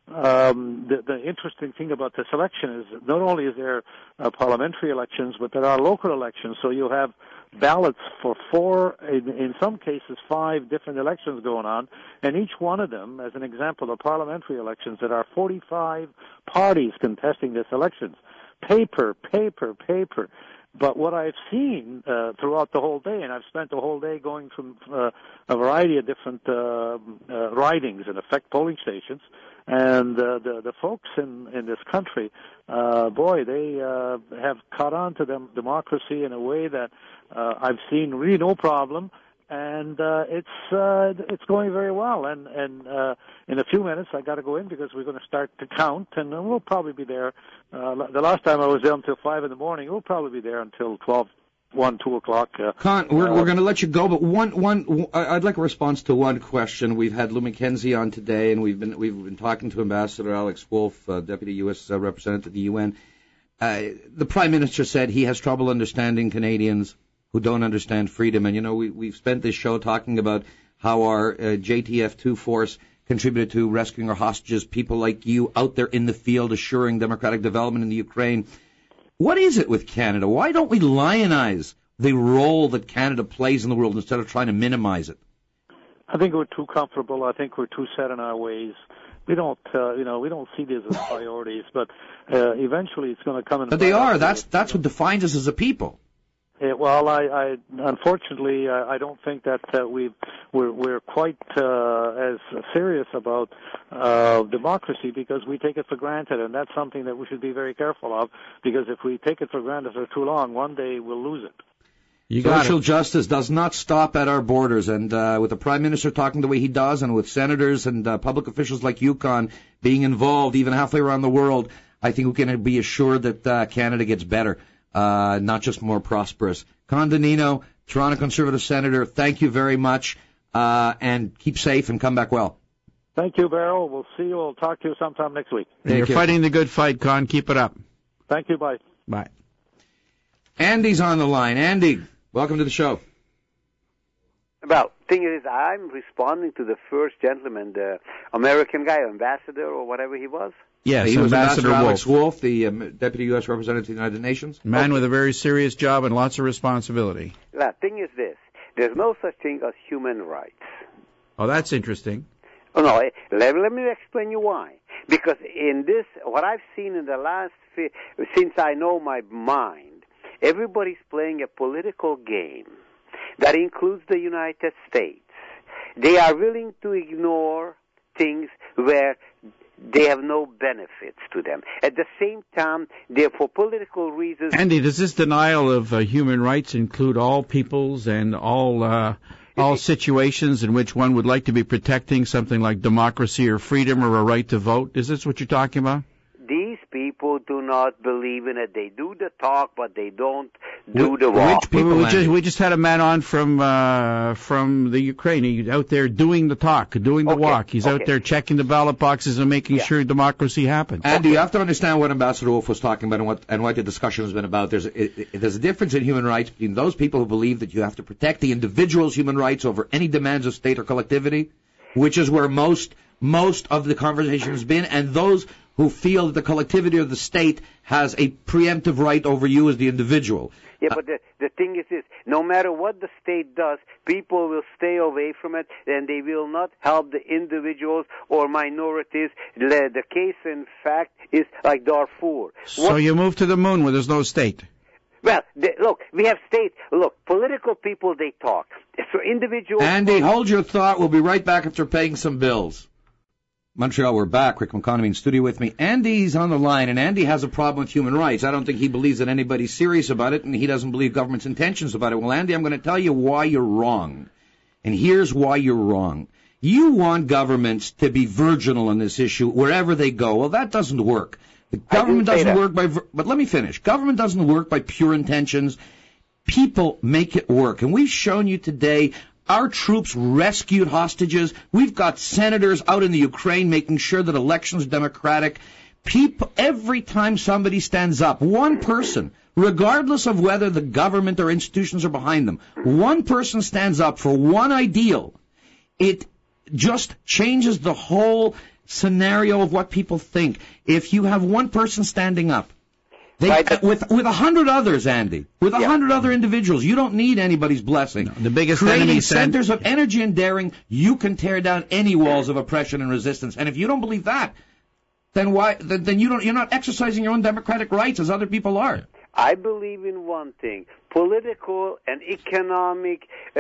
um, the, the interesting thing about this election is not only is there uh, parliamentary elections, but there are local elections. So you have ballots for four, in, in some cases five different elections going on, and each one of them, as an example of parliamentary elections, there are forty-five parties contesting these elections. Paper, paper, paper. But what I've seen uh, throughout the whole day, and I've spent the whole day going from uh, a variety of different uh, uh, ridings, in effect, polling stations, and uh, the the folks in in this country, uh, boy, they uh, have caught on to them democracy in a way that uh, I've seen really no problem. And uh, it's uh, it's going very well. And and uh, in a few minutes, I got to go in because we're going to start to count, and we'll probably be there. Uh, the last time I was there until five in the morning. We'll probably be there until twelve, one, two o'clock. Uh, Con, we're uh, we're going to let you go, but one one I'd like a response to one question. We've had Lou McKenzie on today, and we've been we've been talking to Ambassador Alex Wolf, uh, Deputy U S Uh, Representative to the U N. Uh, the Prime Minister said he has trouble understanding Canadians who don't understand freedom. And, you know, we, we've spent this show talking about how our uh, J T F two force contributed to rescuing our hostages, people like you out there in the field assuring democratic development in the Ukraine. What is it with Canada? Why don't we lionize the role that Canada plays in the world instead of trying to minimize it? I think we're too comfortable. I think we're too set in our ways. We don't, uh, you know, we don't see these as priorities, but uh, eventually it's going to come in. But they are. That's that's what defines us as a people. Yeah, well, I, I unfortunately uh, I don't think that uh, we've, we're we're quite uh, as serious about uh, democracy because we take it for granted, and that's something that we should be very careful of. Because if we take it for granted for too long, one day we'll lose it. You got Social it. justice does not stop at our borders, and uh, with the Prime Minister talking the way he does, and with senators and uh, public officials like Yukon being involved even halfway around the world, I think we can be assured that uh, Canada gets better, uh, not just more prosperous. Condonino, Toronto Conservative Senator, thank you very much, uh, and keep safe and come back well. Thank you, Beryl. We'll see you. We'll talk to you sometime next week. And you're fighting the good fight, Con. Keep it up. Thank you. Bye. Bye. Andy's on the line. Andy, welcome to the show. Well, thing is, I'm responding to the first gentleman, the American guy, ambassador or whatever he was. Yes, he was Ambassador, Ambassador Wolf. Alex Wolf, the um, Deputy U S Representative to the United Nations. Man Okay. with a very serious job and lots of responsibility. The thing is this. There's no such thing as human rights. Oh, that's interesting. Oh, no, eh, let, let me explain you why. Because in this, what I've seen in the last, fi- since I know my mind, everybody's playing a political game that includes the United States. They are willing to ignore things where they have no benefits to them. At the same time, they're for political reasons. Andy, does this denial of uh, human rights include all peoples and all uh, all situations in which one would like to be protecting something like democracy or freedom or a right to vote? Is this what you're talking about? These people do not believe in it. They do the talk, but they don't do Which- the walk. which people, we, we Andy? just we just had a man on from uh, from the Ukraine. He's out there doing the talk, doing the Okay, walk. He's out okay. there checking the ballot boxes and making Yeah. sure democracy happens. Andy, you have to understand what Ambassador Wolf was talking about and what and what the discussion has been about. There's a, it, it, there's a difference in human rights between those people who believe that you have to protect the individual's human rights over any demands of state or collectivity, which is where most most of the conversation has been, and those who feel that the collectivity of the state has a preemptive right over you as the individual. Yeah, but the, the thing is this, no matter what the state does, people will stay away from it, and they will not help the individuals or minorities. The, the case, in fact, is like Darfur. So What- you move to the moon where there's no state. well, the, look, we have states. Look, political people, they talk. So individuals... Andy, hold your thought. We'll be right back after paying some bills. Montreal, we're back. Rick McConomy in studio with me. Andy's on the line, and Andy has a problem with human rights. I don't think he believes that anybody's serious about it, and he doesn't believe government's intentions about it. Well, Andy, I'm going to tell you why you're wrong. And here's why you're wrong. You want governments to be virginal on this issue wherever they go. Well, that doesn't work. The government say doesn't that. work by, vir- but let me finish. Government doesn't work by pure intentions. People make it work. And we've shown you today our troops rescued hostages. We've got senators out in the Ukraine making sure that elections are democratic. People, every time somebody stands up, one person, regardless of whether the government or institutions are behind them, one person stands up for one ideal, it just changes the whole scenario of what people think. If you have one person standing up, they, Right, but- with with a hundred others, Andy, with a Yeah. hundred other individuals, you don't need anybody's blessing. The biggest Creating enemy said- centers of energy and daring, you can tear down any walls of oppression and resistance. And if you don't believe that, then why? Then, then you don't. You're not exercising your own democratic rights as other people are. I believe in one thing: political and economic uh,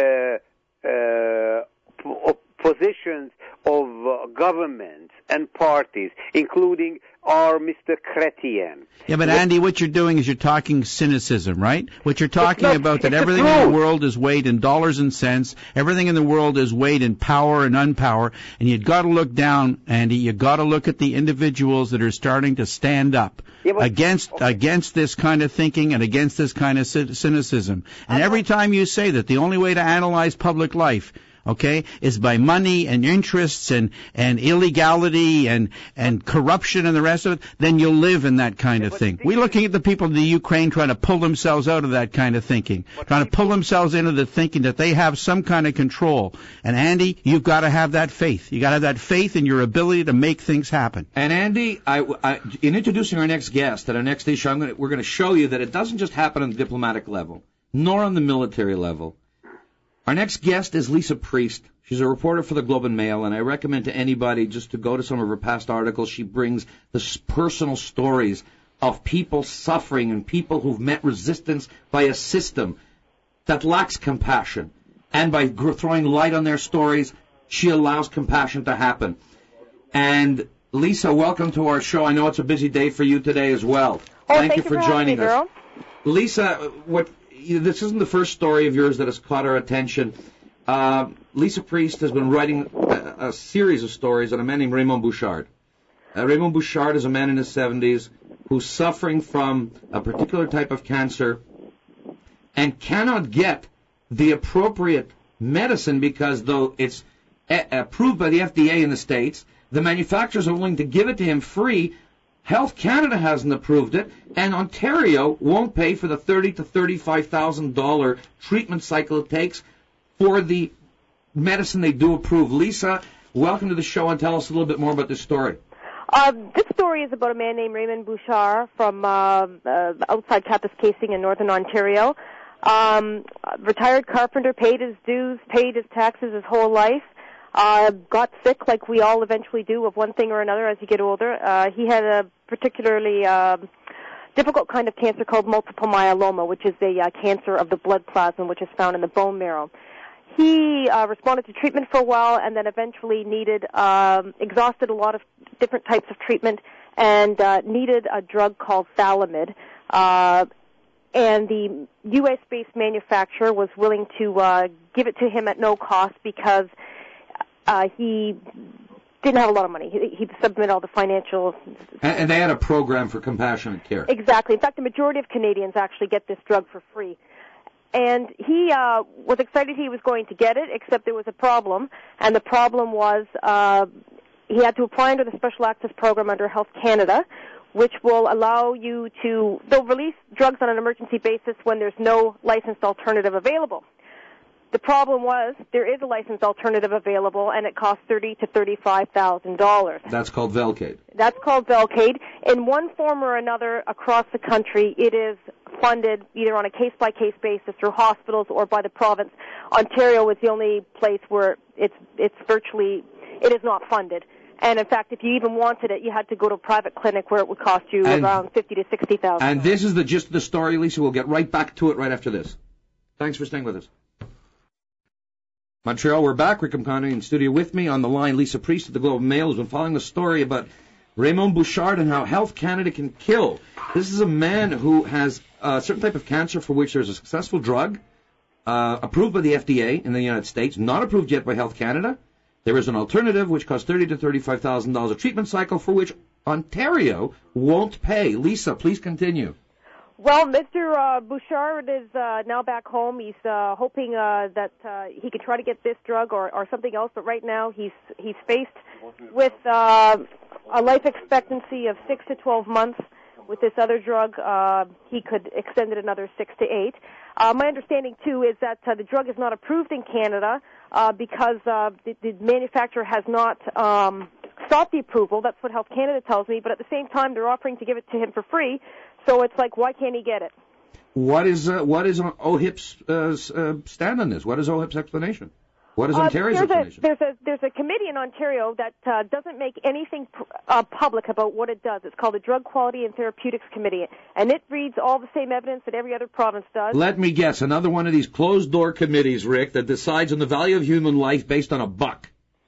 uh, po- positions of uh, governments and parties, including our Mister Chrétien. Yeah, but Andy, what you're doing is you're talking cynicism, right? What you're talking not- about that it's the everything in the truth. world is weighed in dollars and cents. Everything in the world is weighed in power and unpower. And you've got to look down, Andy. You've got to look at the individuals that are starting to stand up Yeah, but- against okay. against this kind of thinking and against this kind of cy- cynicism. And every time you say that the only way to analyze public life, okay, is by money and interests and, and illegality and, and corruption and the rest of it, then you'll live in that kind of but thing. the- We're looking at the people in the Ukraine trying to pull themselves out of that kind of thinking, trying to pull themselves into the thinking that they have some kind of control. And Andy, you've got to have that faith. You've got to have that faith in your ability to make things happen. And Andy, I, I, in introducing our next guest at our next issue, I'm gonna, we're going to show you that it doesn't just happen on the diplomatic level, nor on the military level. Our next guest is Lisa Priest. She's a reporter for the Globe and Mail, and I recommend to anybody just to go to some of her past articles. She brings the s- personal stories of people suffering and people who've met resistance by a system that lacks compassion. And by gr- throwing light on their stories, she allows compassion to happen. And Lisa, welcome to our show. I know it's a busy day for you today as well. Oh, thank, you for having joining me, us. girl. Lisa, what this isn't the first story of yours that has caught our attention. Uh, Lisa Priest has been writing a, a series of stories on a man named Raymond Bouchard. Uh, Raymond Bouchard is a man in his seventies who's suffering from a particular type of cancer and cannot get the appropriate medicine because though it's a- approved by the F D A in the States, the manufacturers are willing to give it to him free. Health Canada hasn't approved it, and Ontario won't pay for the thirty to thirty-five thousand dollar treatment cycle it takes for the medicine they do approve. Lisa, welcome to the show, and tell us a little bit more about this story. Uh, this story is about a man named Raymond Bouchard from uh, uh, outside Kapuskasing in northern Ontario. Um, retired carpenter, paid his dues, paid his taxes his whole life. Uh, got sick like we all eventually do of one thing or another as you get older. Uh, he had a particularly uh, difficult kind of cancer called multiple myeloma, which is a uh, cancer of the blood plasma, which is found in the bone marrow. He uh, responded to treatment for a while and then eventually needed, um, exhausted a lot of different types of treatment and uh, needed a drug called Thalamid. Uh, and the U S-based manufacturer was willing to uh, give it to him at no cost because uh, he didn't have a lot of money. He, he submitted all the financial... And, and they had a program for compassionate care. Exactly. In fact, the majority of Canadians actually get this drug for free. And he uh, was excited he was going to get it, except there was a problem. And the problem was uh, he had to apply under the Special Access Program under Health Canada, which will allow you to, they'll release drugs on an emergency basis when there's no licensed alternative available. The problem was there is a licensed alternative available, and it costs thirty to thirty-five thousand dollars. That's called Velcade. That's called Velcade. In one form or another across the country, it is funded either on a case-by-case basis through hospitals or by the province. Ontario is the only place where it's it's virtually it is not funded. And in fact, if you even wanted it, you had to go to a private clinic where it would cost you and, around fifty to sixty thousand. And this is the gist of the story, Lisa. We'll get right back to it right after this. Thanks for staying with us. Montreal, we're back. Rick McConney in studio with me on the line. Lisa Priest of the Globe and Mail has been following the story about Raymond Bouchard and how Health Canada can kill. This is a man who has a certain type of cancer for which there's a successful drug uh, approved by the F D A in the United States, not approved yet by Health Canada. There is an alternative which costs thirty to thirty-five thousand dollars a treatment cycle for which Ontario won't pay. Lisa, please continue. Well, Mister Uh, Bouchard is uh, now back home. He's uh, hoping uh, that uh, he could try to get this drug or, or something else, but right now he's he's faced with uh, a life expectancy of six to twelve months. With this other drug, uh, he could extend it another six to eight. Uh, my understanding, too, is that uh, the drug is not approved in Canada uh, because uh, the, the manufacturer has not um, sought the approval. That's what Health Canada tells me. But at the same time, they're offering to give it to him for free. So it's like, why can't he get it? What is uh, what is O H I P's uh, uh, stand on this? What is O H I P's explanation? What is uh, Ontario's there's explanation? A, there's a there's a committee in Ontario that uh, doesn't make anything uh, public about what it does. It's called the Drug Quality and Therapeutics Committee, and it reads all the same evidence that every other province does. Let me guess, another one of these closed-door committees, Rick, that decides on the value of human life based on a buck.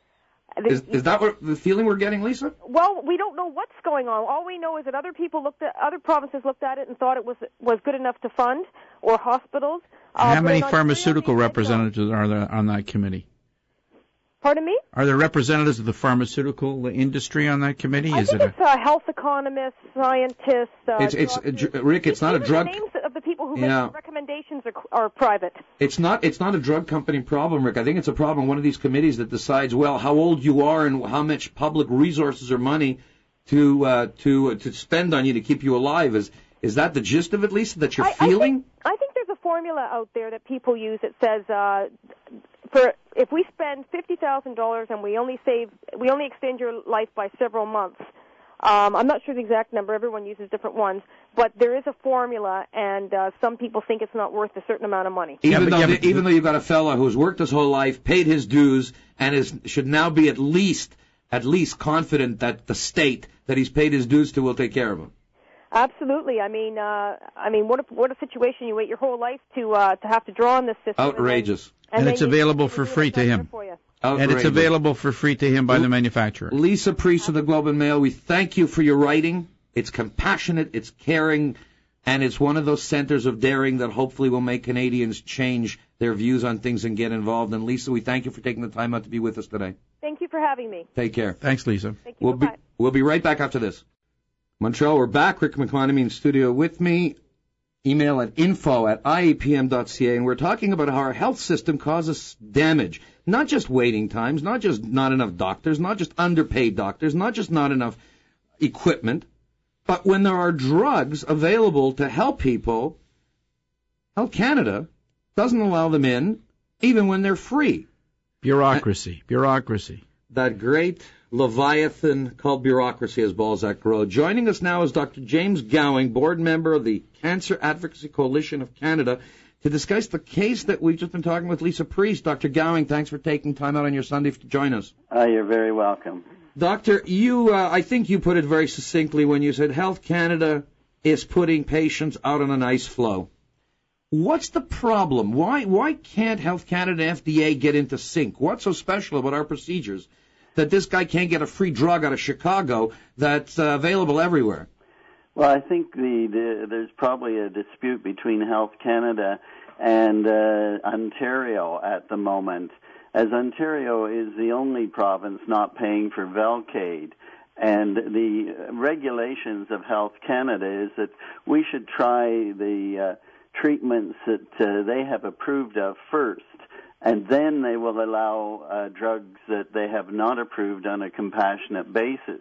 Is, is that what the feeling we're getting, Lisa? Well, we don't know what's going on. All we know is that other people looked at, other provinces looked at it and thought it was was good enough to fund, or hospitals. Uh, How many pharmaceutical representatives are there on that committee? Pardon me? Are there representatives of the pharmaceutical industry on that committee? I is think it it's uh, health economists, scientists. Uh, it's, it's uh, Rick. It's not a drug. The names of the people who yeah. make the recommendations are, are private. It's not. It's not a drug company problem, Rick. I think it's a problem. One of these committees that decides, well, how old you are and how much public resources or money to uh, to uh, to spend on you to keep you alive. Is is that the gist of it, Lisa? That you're I, feeling? I think, I think there's a formula out there that people use that says. Uh, For if we spend fifty thousand dollars and we only save, we only extend your life by several months. Um, I'm not sure the exact number. Everyone uses different ones, but there is a formula, and uh, some people think it's not worth a certain amount of money. Even yeah, though, yeah, the, even though you've got a fella who's worked his whole life, paid his dues, and is should now be at least at least confident that the state that he's paid his dues to will take care of him. Absolutely. I mean, uh, I mean, what a what a situation! You wait your whole life to uh, to have to draw on this system. Outrageous. And, then, and and it's you, available you for do free to him. And it's available for free to him by the manufacturer. Lisa Priest of the Globe and Mail, we thank you for your writing. It's compassionate, it's caring, and it's one of those centers of daring that hopefully will make Canadians change their views on things and get involved. And Lisa, we thank you for taking the time out to be with us today. Thank you for having me. Take care. Thanks, Lisa. Thank you. We'll be, we'll be right back after this. Montreal, we're back. Rick McConaughey in studio with me. Email at info at I A P M dot C A, and we're talking about how our health system causes damage. Not just waiting times, not just not enough doctors, not just underpaid doctors, not just not enough equipment, but when there are drugs available to help people, Health Canada doesn't allow them in, even when they're free. Bureaucracy, bureaucracy. That great Leviathan called bureaucracy, as Balzac wrote. Joining us now is Doctor James Gowing, board member of the Cancer Advocacy Coalition of Canada, to discuss the case that we've just been talking with Lisa Priest. Doctor Gowing, thanks for taking time out on your Sunday to join us. Uh, you're very welcome. Doctor, you, uh, I think you put it very succinctly when you said Health Canada is putting patients out on an ice floe. What's the problem? Why why can't Health Canada and F D A get into sync? What's so special about our procedures that this guy can't get a free drug out of Chicago that's uh, available everywhere? Well, I think the, the there's probably a dispute between Health Canada and uh, Ontario at the moment, as Ontario is the only province not paying for Velcade. And the regulations of Health Canada is that we should try the uh, treatments that uh, they have approved of first, and then they will allow uh, drugs that they have not approved on a compassionate basis.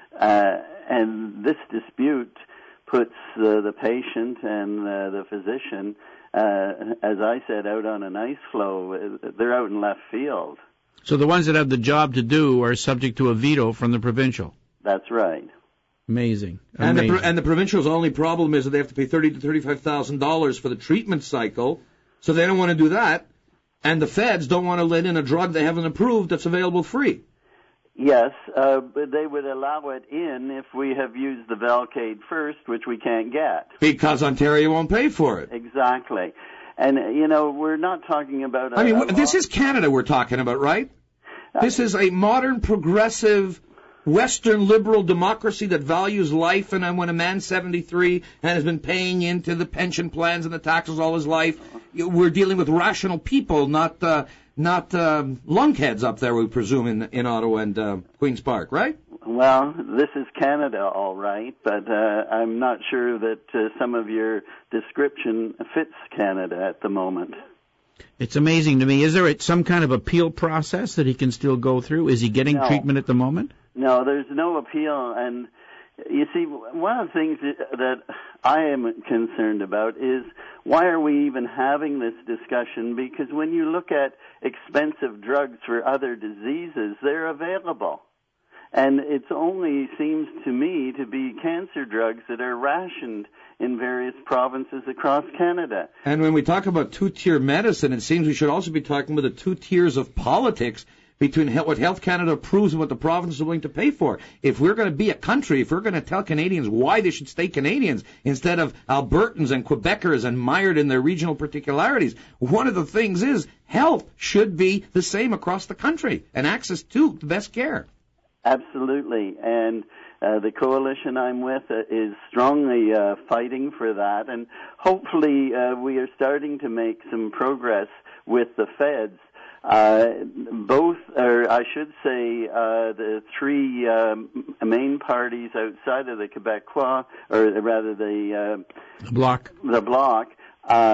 Uh, and this dispute puts uh, the patient and uh, the physician, uh, as I said, out on an ice floe. They're out in left field. So the ones that have the job to do are subject to a veto from the provincial. That's right. Amazing. And Amazing. the, and the provincial's only problem is that they have to pay thirty to thirty-five thousand dollars for the treatment cycle, so they don't want to do that. And the feds don't want to let in a drug they haven't approved that's available free. Yes, uh, but they would allow it in if we have used the Velcade first, which we can't get. Because Ontario won't pay for it. Exactly. And, you know, we're not talking about... A, I mean, a this law. is Canada we're talking about, right? Uh, this is a modern, progressive, Western liberal democracy that values life, and when a man's seventy-three and has been paying into the pension plans and the taxes all his life, we're dealing with rational people, not... Uh, Not um, lunkheads up there, we presume, in in Ottawa and uh, Queen's Park, right? Well, this is Canada, all right, but uh, I'm not sure that uh, some of your description fits Canada at the moment. It's amazing to me. Is there some kind of appeal process that he can still go through? Is he getting No. treatment at the moment? No, there's no appeal, and you see, one of the things that I am concerned about is why are we even having this discussion? Because when you look at expensive drugs for other diseases, they're available. And it only seems to me to be cancer drugs that are rationed in various provinces across Canada. And when we talk about two-tier medicine, it seems we should also be talking about the two tiers of politics between what Health Canada approves and what the provinces are willing to pay for. If we're going to be a country, if we're going to tell Canadians why they should stay Canadians instead of Albertans and Quebecers and mired in their regional particularities, one of the things is health should be the same across the country and access to the best care. Absolutely. And uh, the coalition I'm with uh, is strongly uh, fighting for that. And hopefully uh, we are starting to make some progress with the feds. Uh, both, or I should say, uh, the three um, main parties outside of the Quebecois, or rather the uh, Bloc, the Bloc, uh,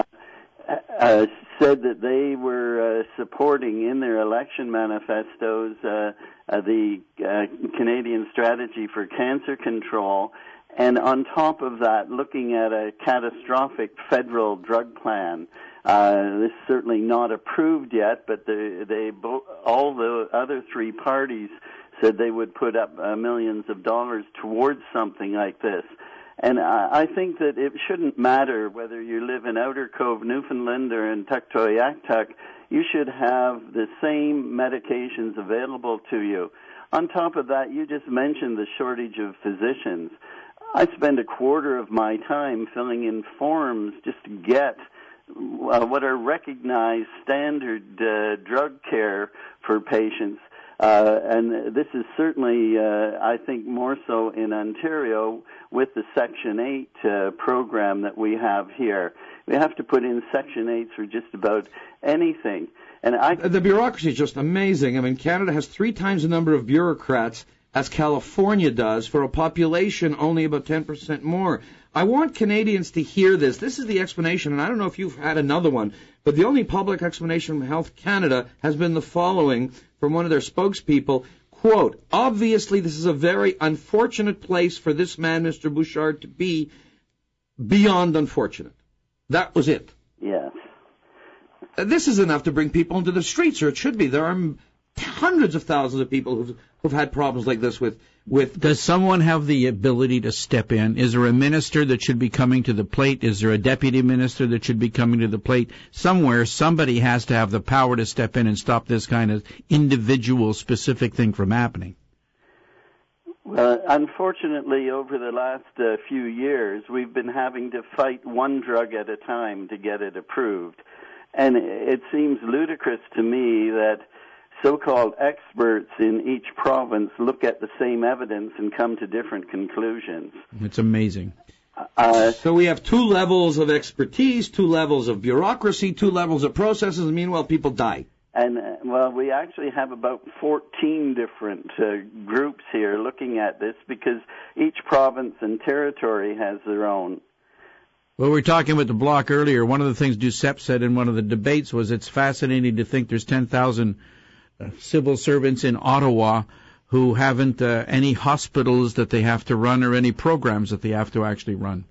uh, said that they were uh, supporting in their election manifestos uh, uh, the uh, Canadian strategy for cancer control, and on top of that, looking at a catastrophic federal drug plan. Uh, this is certainly not approved yet, but they, they bo- all the other three parties said they would put up uh, millions of dollars towards something like this. And I, I think that it shouldn't matter whether you live in Outer Cove, Newfoundland, or in Tuktoyaktuk. You should have the same medications available to you. On top of that, you just mentioned the shortage of physicians. I spend a quarter of my time filling in forms just to get Uh, what are recognized standard uh, drug care for patients. Uh, and this is certainly, uh, I think, more so in Ontario with the Section eight uh, program that we have here. We have to put in Section eights for just about anything. And I The bureaucracy is just amazing. I mean, Canada has three times the number of bureaucrats as California does for a population only about ten percent more. I want Canadians to hear this. This is the explanation, and I don't know if you've had another one, but the only public explanation from Health Canada has been the following from one of their spokespeople, quote, obviously this is a very unfortunate place for this man, Mister Bouchard, to be, beyond unfortunate. That was it. Yes. This is enough to bring people into the streets, or it should be. There are hundreds of thousands of people who've, who've had problems like this with, with... Does someone have the ability to step in? Is there a minister that should be coming to the plate? Is there a deputy minister that should be coming to the plate? Somewhere, somebody has to have the power to step in and stop this kind of individual specific thing from happening. Well, unfortunately, over the last uh, few years, we've been having to fight one drug at a time to get it approved. And it seems ludicrous to me that so-called experts in each province look at the same evidence and come to different conclusions. It's amazing. Uh, so we have two levels of expertise, two levels of bureaucracy, two levels of processes, and meanwhile people die. And, uh, well, we actually have about fourteen different uh, groups here looking at this because each province and territory has their own. Well, we were talking with the Bloc earlier. One of the things Duceppe said in one of the debates was it's fascinating to think there's ten thousand uh, civil servants in Ottawa who haven't uh, any hospitals that they have to run or any programs that they have to actually run.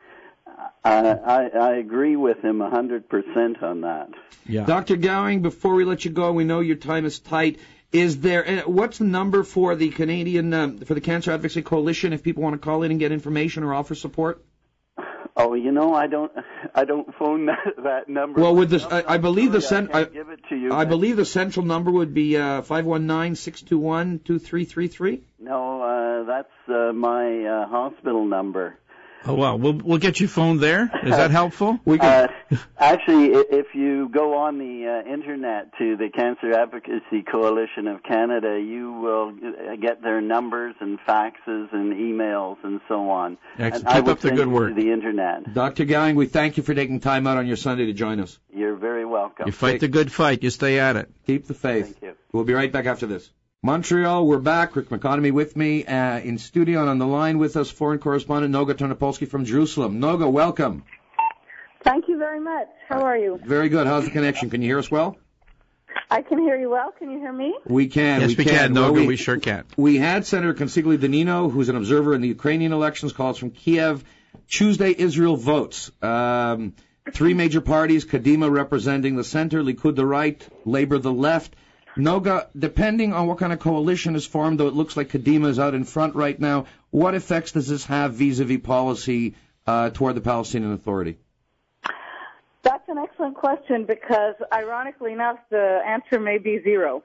Uh, I, I agree with him one hundred percent on that. Yeah. Doctor Gowing, before we let you go, we know your time is tight. Is there uh, what's the number for the Canadian um, for the Cancer Advocacy Coalition if people want to call in and get information or offer support? Oh, you know, I don't, I don't phone that, that number. Well, with this, I, I believe the cent, I, I, give it to you, I believe the central number would be uh, five one nine, six two one, two three three three. No, uh, that's uh, my uh, hospital number. Oh, well, we'll we'll get you phoned there. Is that helpful? We can. Uh, actually, if you go on the uh, internet to the Cancer Advocacy Coalition of Canada, you will get their numbers and faxes and emails and so on. Excellent. And I Keep will up the send good you work. to the internet. Doctor Gowing, we thank you for taking time out on your Sunday to join us. You're very welcome. You fight the good fight. You stay at it. Keep the faith. Thank you. We'll be right back after this. Montreal, we're back. Rick McConomy with me uh, in studio, and on the line with us, foreign correspondent Noga Ternopolsky from Jerusalem. Noga, welcome. Thank you very much. How are you? Very good. How's the connection? Can you hear us well? I can hear you well. Can you hear me? We can. Yes, we, we can. can, Well, Noga. we, We sure can. We had Senator Consigli Danino, who's an observer in the Ukrainian elections, calls from Kiev. Tuesday, Israel votes. Um, three major parties, Kadima representing the center, Likud the right, Labor the left. Noga, depending on what kind of coalition is formed, though it looks like Kadima is out in front right now, what effects does this have vis-a-vis policy uh, toward the Palestinian Authority? That's an excellent question because, ironically enough, the answer may be zero.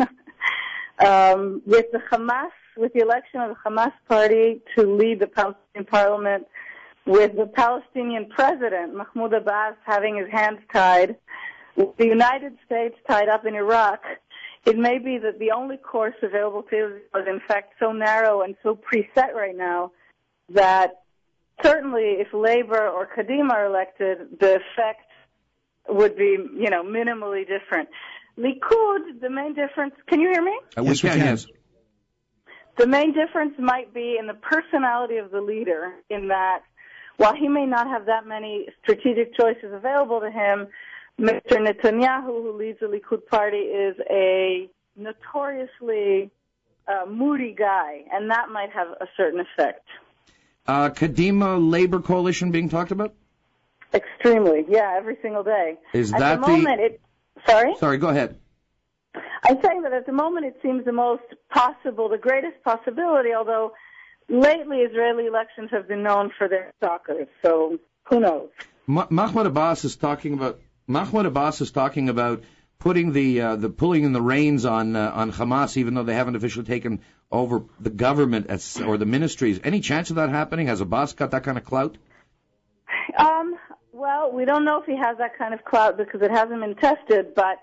um, with the Hamas, with the election of the Hamas party to lead the Palestinian parliament, with the Palestinian president, Mahmoud Abbas, having his hands tied, with the United States tied up in Iraq, it may be that the only course available to Israel is, in fact, so narrow and so preset right now that certainly if Labor or Kadima are elected, the effect would be, you know, minimally different. Likud, the main difference, can you hear me? Uh, we Yes, we can, can. yes. The main difference might be in the personality of the leader, in that while he may not have that many strategic choices available to him, Mister Netanyahu, who leads the Likud party, is a notoriously uh, moody guy, and that might have a certain effect. Uh, Kadima Labor Coalition being talked about? Extremely, yeah, every single day. Is at that the the... moment, it. Sorry? Sorry, go ahead. I'm saying that at the moment it seems the most possible, the greatest possibility, although lately Israeli elections have been known for their stalkers, so who knows? Ma- Mahmoud Abbas is talking about Mahmoud Abbas is talking about putting the uh, the pulling in the reins on uh, on Hamas, even though they haven't officially taken over the government as, or the ministries. Any chance of that happening? Has Abbas got that kind of clout? Um, well, we don't know if he has that kind of clout because it hasn't been tested, but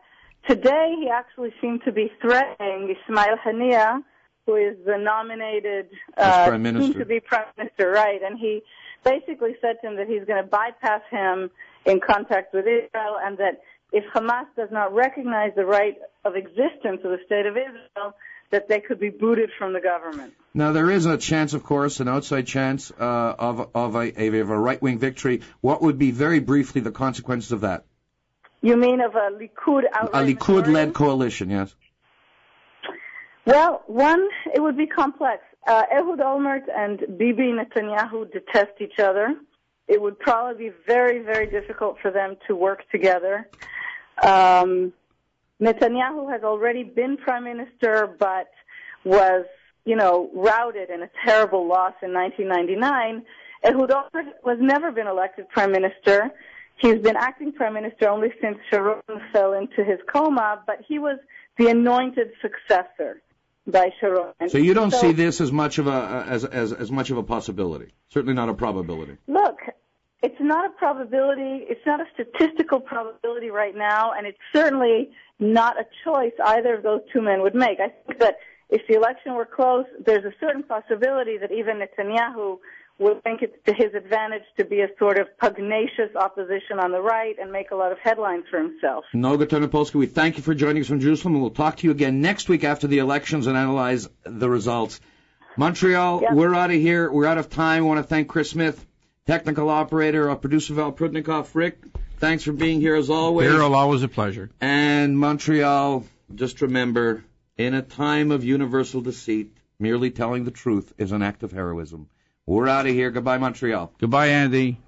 today he actually seemed to be threatening Ismail Haniyeh, who is the nominated uh, Prime Minister. soon to be Prime Minister, right? And he basically said to him that he's going to bypass him in contact with Israel, and that if Hamas does not recognize the right of existence of the State of Israel, that they could be booted from the government. Now, there is a chance, of course, an outside chance uh, of, of a, of a right-wing victory. What would be, very briefly, the consequences of that? You mean of a Likud outright A Likud-led coalition, yes. Well, one, it would be complex. Uh, Ehud Olmert and Bibi Netanyahu detest each other. It would probably be very, very difficult for them to work together. Um, Netanyahu has already been prime minister, but was, you know, routed in a terrible loss in nineteen ninety-nine. Ehud Olmert has never been elected prime minister. He's been acting prime minister only since Sharon fell into his coma, but he was the anointed successor by Sharon. So you don't so, see this as much of a as as as much of a possibility. Certainly not a probability. Look, it's not a probability. It's not a statistical probability right now, and it's certainly not a choice either of those two men would make. I think that if the election were close, there's a certain possibility that even Netanyahu would think it's to his advantage to be a sort of pugnacious opposition on the right and make a lot of headlines for himself. Noga Ternopolsky, we thank you for joining us from Jerusalem, and we'll talk to you again next week after the elections and analyze the results. Montreal, yep. We're out of here. We're out of time. I want to thank Chris Smith, technical operator, uh, producer Val Prudnikoff. Rick, thanks for being here as always. Daryl, always a pleasure. And Montreal, just remember, in a time of universal deceit, merely telling the truth is an act of heroism. We're out of here. Goodbye, Montreal. Goodbye, Andy.